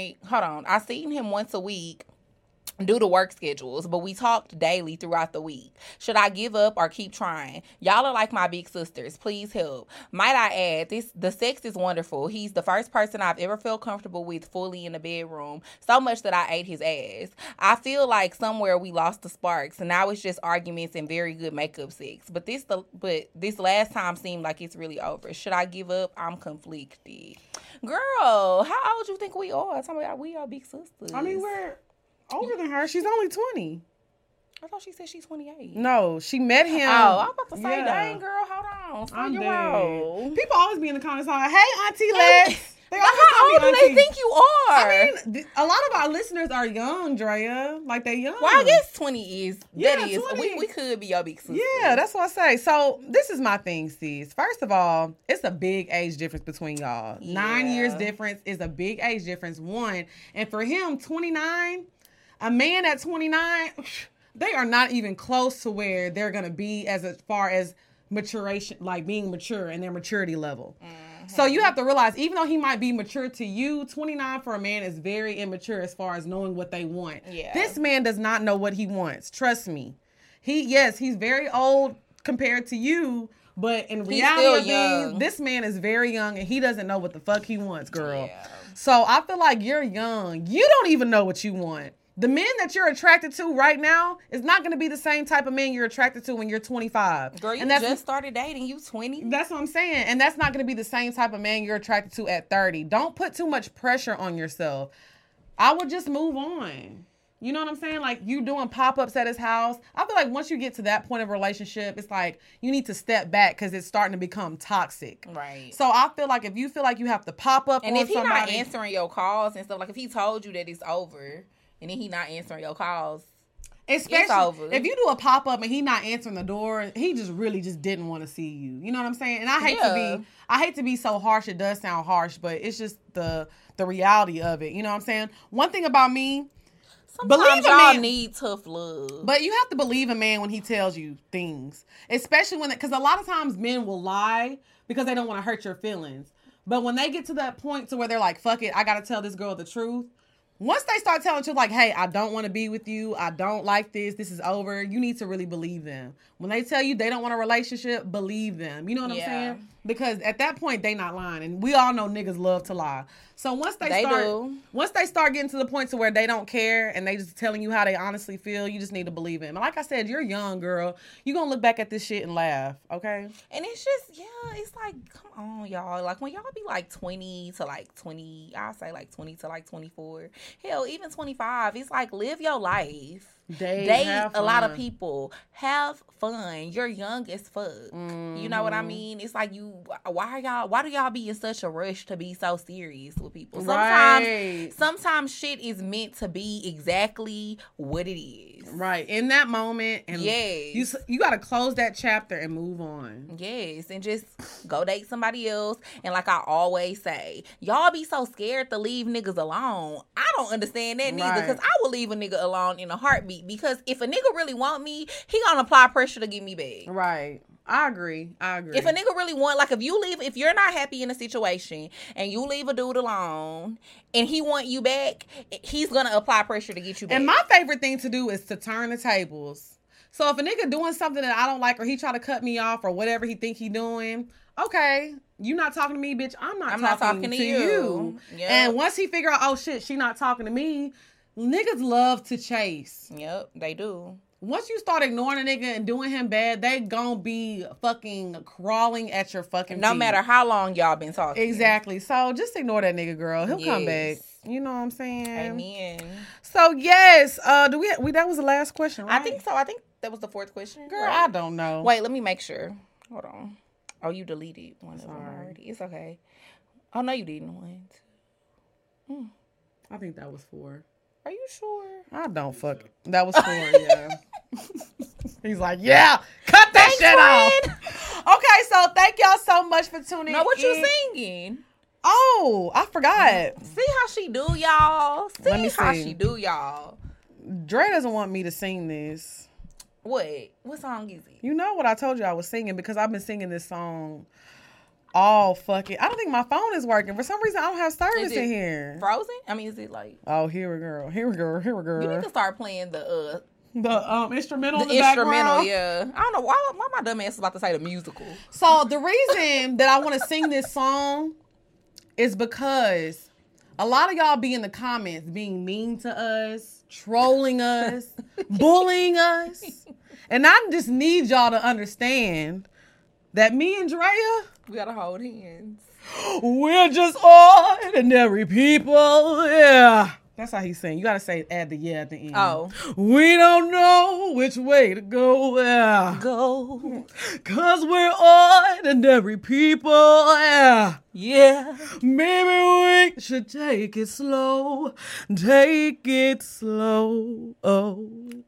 due to work schedules, but we talked daily throughout the week. Should I give up or keep trying? Y'all are like my big sisters. Please help. Might I add, the sex is wonderful. He's the first person I've ever felt comfortable with fully in the bedroom, so much that I ate his ass. I feel like somewhere we lost the sparks, and now it's just arguments and very good makeup sex. But this last time seemed like it's really over. Should I give up? I'm conflicted. Girl, how old you think we are? Tell me, we are big sisters.
I mean, we're older than her. She's only 20.
I thought she said she's 28.
No, she met him.
Oh, I'm about to say, dang, girl, hold on.
I'm
dead.
People always be in the comments like, hey, Auntie Lex.
They how old do they think you are?
I mean, a lot of our listeners are young, Drea. Like, they young.
Well, I guess 20 is.
Yeah,
that is.
20.
We could be your big sister.
Yeah, that's what I say. So, this is my thing, sis. First of all, it's a big age difference between y'all.
Yeah.
9 years difference is a big age difference, one. And for him, 29, a man at 29, they are not even close to where they're going to be as far as maturation, like being mature and their maturity level. So you have to realize, even though he might be mature to you, 29 for a man is very immature as far as knowing what they want.
Yeah.
This man does not know what he wants. Trust me. He's very old compared to you, but in reality of things, this man is very young and he doesn't know what the fuck he wants, girl.
Yeah.
So I feel like you're young. You don't even know what you want. The men that you're attracted to right now is not going to be the same type of men you're attracted to when you're 25.
Girl, you just started dating. You 20.
That's what I'm saying. And that's not going to be the same type of man you're attracted to at 30. Don't put too much pressure on yourself. I would just move on. You know what I'm saying? Like, you doing pop-ups at his house. I feel like once you get to that point of relationship, it's like you need to step back because it's starting to become toxic.
Right.
So I feel like if you feel like you have to pop up
and
on
if he's
somebody,
not answering your calls and stuff, like if he told you that it's over and then he not answering your calls,
especially
it's over.
If you do a pop-up and he not answering the door, he just really just didn't want to see you. You know what I'm saying? And I hate to be so harsh. It does sound harsh, but it's just the reality of it. You know what I'm saying? One thing about me,
sometimes y'all need tough love.
But you have to believe a man when he tells you things. Especially because a lot of times men will lie because they don't want to hurt your feelings. But when they get to that point to where they're like, fuck it, I got to tell this girl the truth. Once they start telling you, like, hey, I don't want to be with you. I don't like this. This is over. You need to really believe them. When they tell you they don't want a relationship, believe them. You know what I'm saying? Because at that point, they not lying. And we all know niggas love to lie. So once they start getting to the point to where they don't care and they just telling you how they honestly feel, you just need to believe them. And like I said, you're young, girl. You're going to look back at this shit and laugh, okay?
And it's just, it's like, come on, y'all. Like, when y'all be like 20 to like 20, I'll say like 20 to like 24. Hell, even 25. It's like, live your life. Date a lot of people. Have fun. You're young as fuck. Mm-hmm. You know what I mean? It's like why do y'all be in such a rush to be so serious with people? Sometimes shit is meant to be exactly what it is.
Right. In that moment. And you got to close that chapter and move on.
Yes. And just go date somebody else. And like I always say, y'all be so scared to leave niggas alone. I don't understand that neither, because I will leave a nigga alone in a heartbeat. Because if a nigga really want me, he gonna apply pressure to get me back.
Right. I agree.
If a nigga really want, like, if you're not happy in a situation and you leave a dude alone and he want you back, he's gonna apply pressure to get you back.
And my favorite thing to do is to turn the tables. So if a nigga doing something that I don't like, or he try to cut me off, or whatever he think he doing, okay, you not talking to me, bitch. I'm not talking to you. Yep. And once he figure out, oh shit, she not talking to me. Niggas love to chase.
Yep, they do.
Once you start ignoring a nigga and doing him bad, they gonna be fucking crawling at your fucking
no
feet.
matter how long y'all been talking.
Exactly. So just ignore that nigga, girl. He'll come back. You know what I'm saying?
Amen.
So yes, do we that was the last question, right?
I think so. I think that was the fourth question.
Girl, right? I don't know.
Wait, let me make sure. Hold on. Oh, you deleted one of them already. It's okay. Oh no, you didn't. One, two.
I think that was 4.
Are you sure?
I don't fuck. That was 4, yeah. He's like, yeah, cut that shit off. Okay, so thank y'all so much for tuning in.
No, what you singing?
Oh, I forgot.
See how she do, y'all?
Let me see
how she do, y'all?
Dre doesn't want me to sing this.
What? What song is it?
You know what I told you I was singing, because I've been singing this song all fucking. I don't think my phone is working. For some reason, I don't have service in here.
Frozen? I mean, is it like?
Oh, here we go. Here we go. Here we go.
You need to start playing the
instrumental in the
instrumental,
background.
Yeah. I don't know why my dumb ass is about to say the musical.
So the reason that I want to sing this song is because a lot of y'all be in the comments being mean to us, trolling us, bullying us. And I just need y'all to understand that me and Drea,
we gotta hold hands.
We're just ordinary people. Yeah. That's how he's saying. You gotta add the yeah at the end.
Oh.
We don't know which way to go. Yeah.
Go.
'Cause we're ordinary people. Yeah.
Yeah.
Maybe we should take it slow. Take it slow. Oh.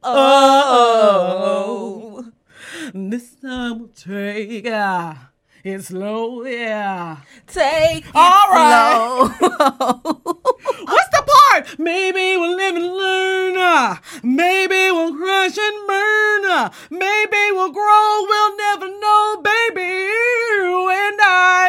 Oh. This time we'll take it slow, yeah.
Take it
all right.
slow.
What's the part? Maybe we'll live and learn. Maybe we'll crash and burn. Maybe we'll grow. We'll never know, baby. You and I.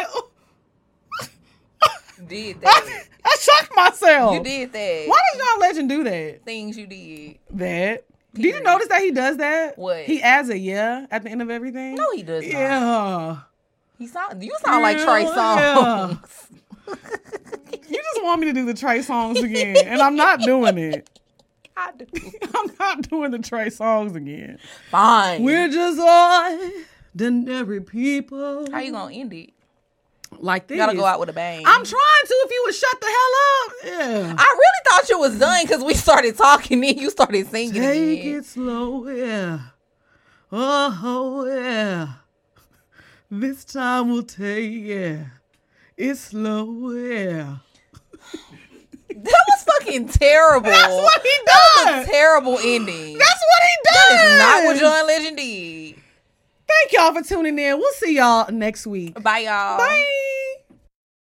Did that.
I shocked myself.
You did that.
Why does John Legend do that?
Things you did.
That. Did you notice that he does that?
What?
He adds a yeah at the end of everything?
No, he does not.
Yeah.
You sound like Trey Songz.
Yeah. You just want me to do the Trey Songz again, and I'm not doing it.
I do.
I'm not doing the Trey songs again.
Fine.
We're just ordinary people.
How you gonna end it?
Like this.
You gotta go out with a bang.
I'm trying to. If you would shut the hell up. Yeah.
I really thought you was done because we started talking and you started singing
Take
again.
it slow, yeah. Oh, yeah. This time we'll take, yeah. It's slow, yeah.
That was fucking terrible.
That's what he
That was
does.
a terrible ending.
That's what he does.
That is not what John Legend did.
Thank y'all for tuning in. We'll see y'all next week.
Bye, y'all.
Bye.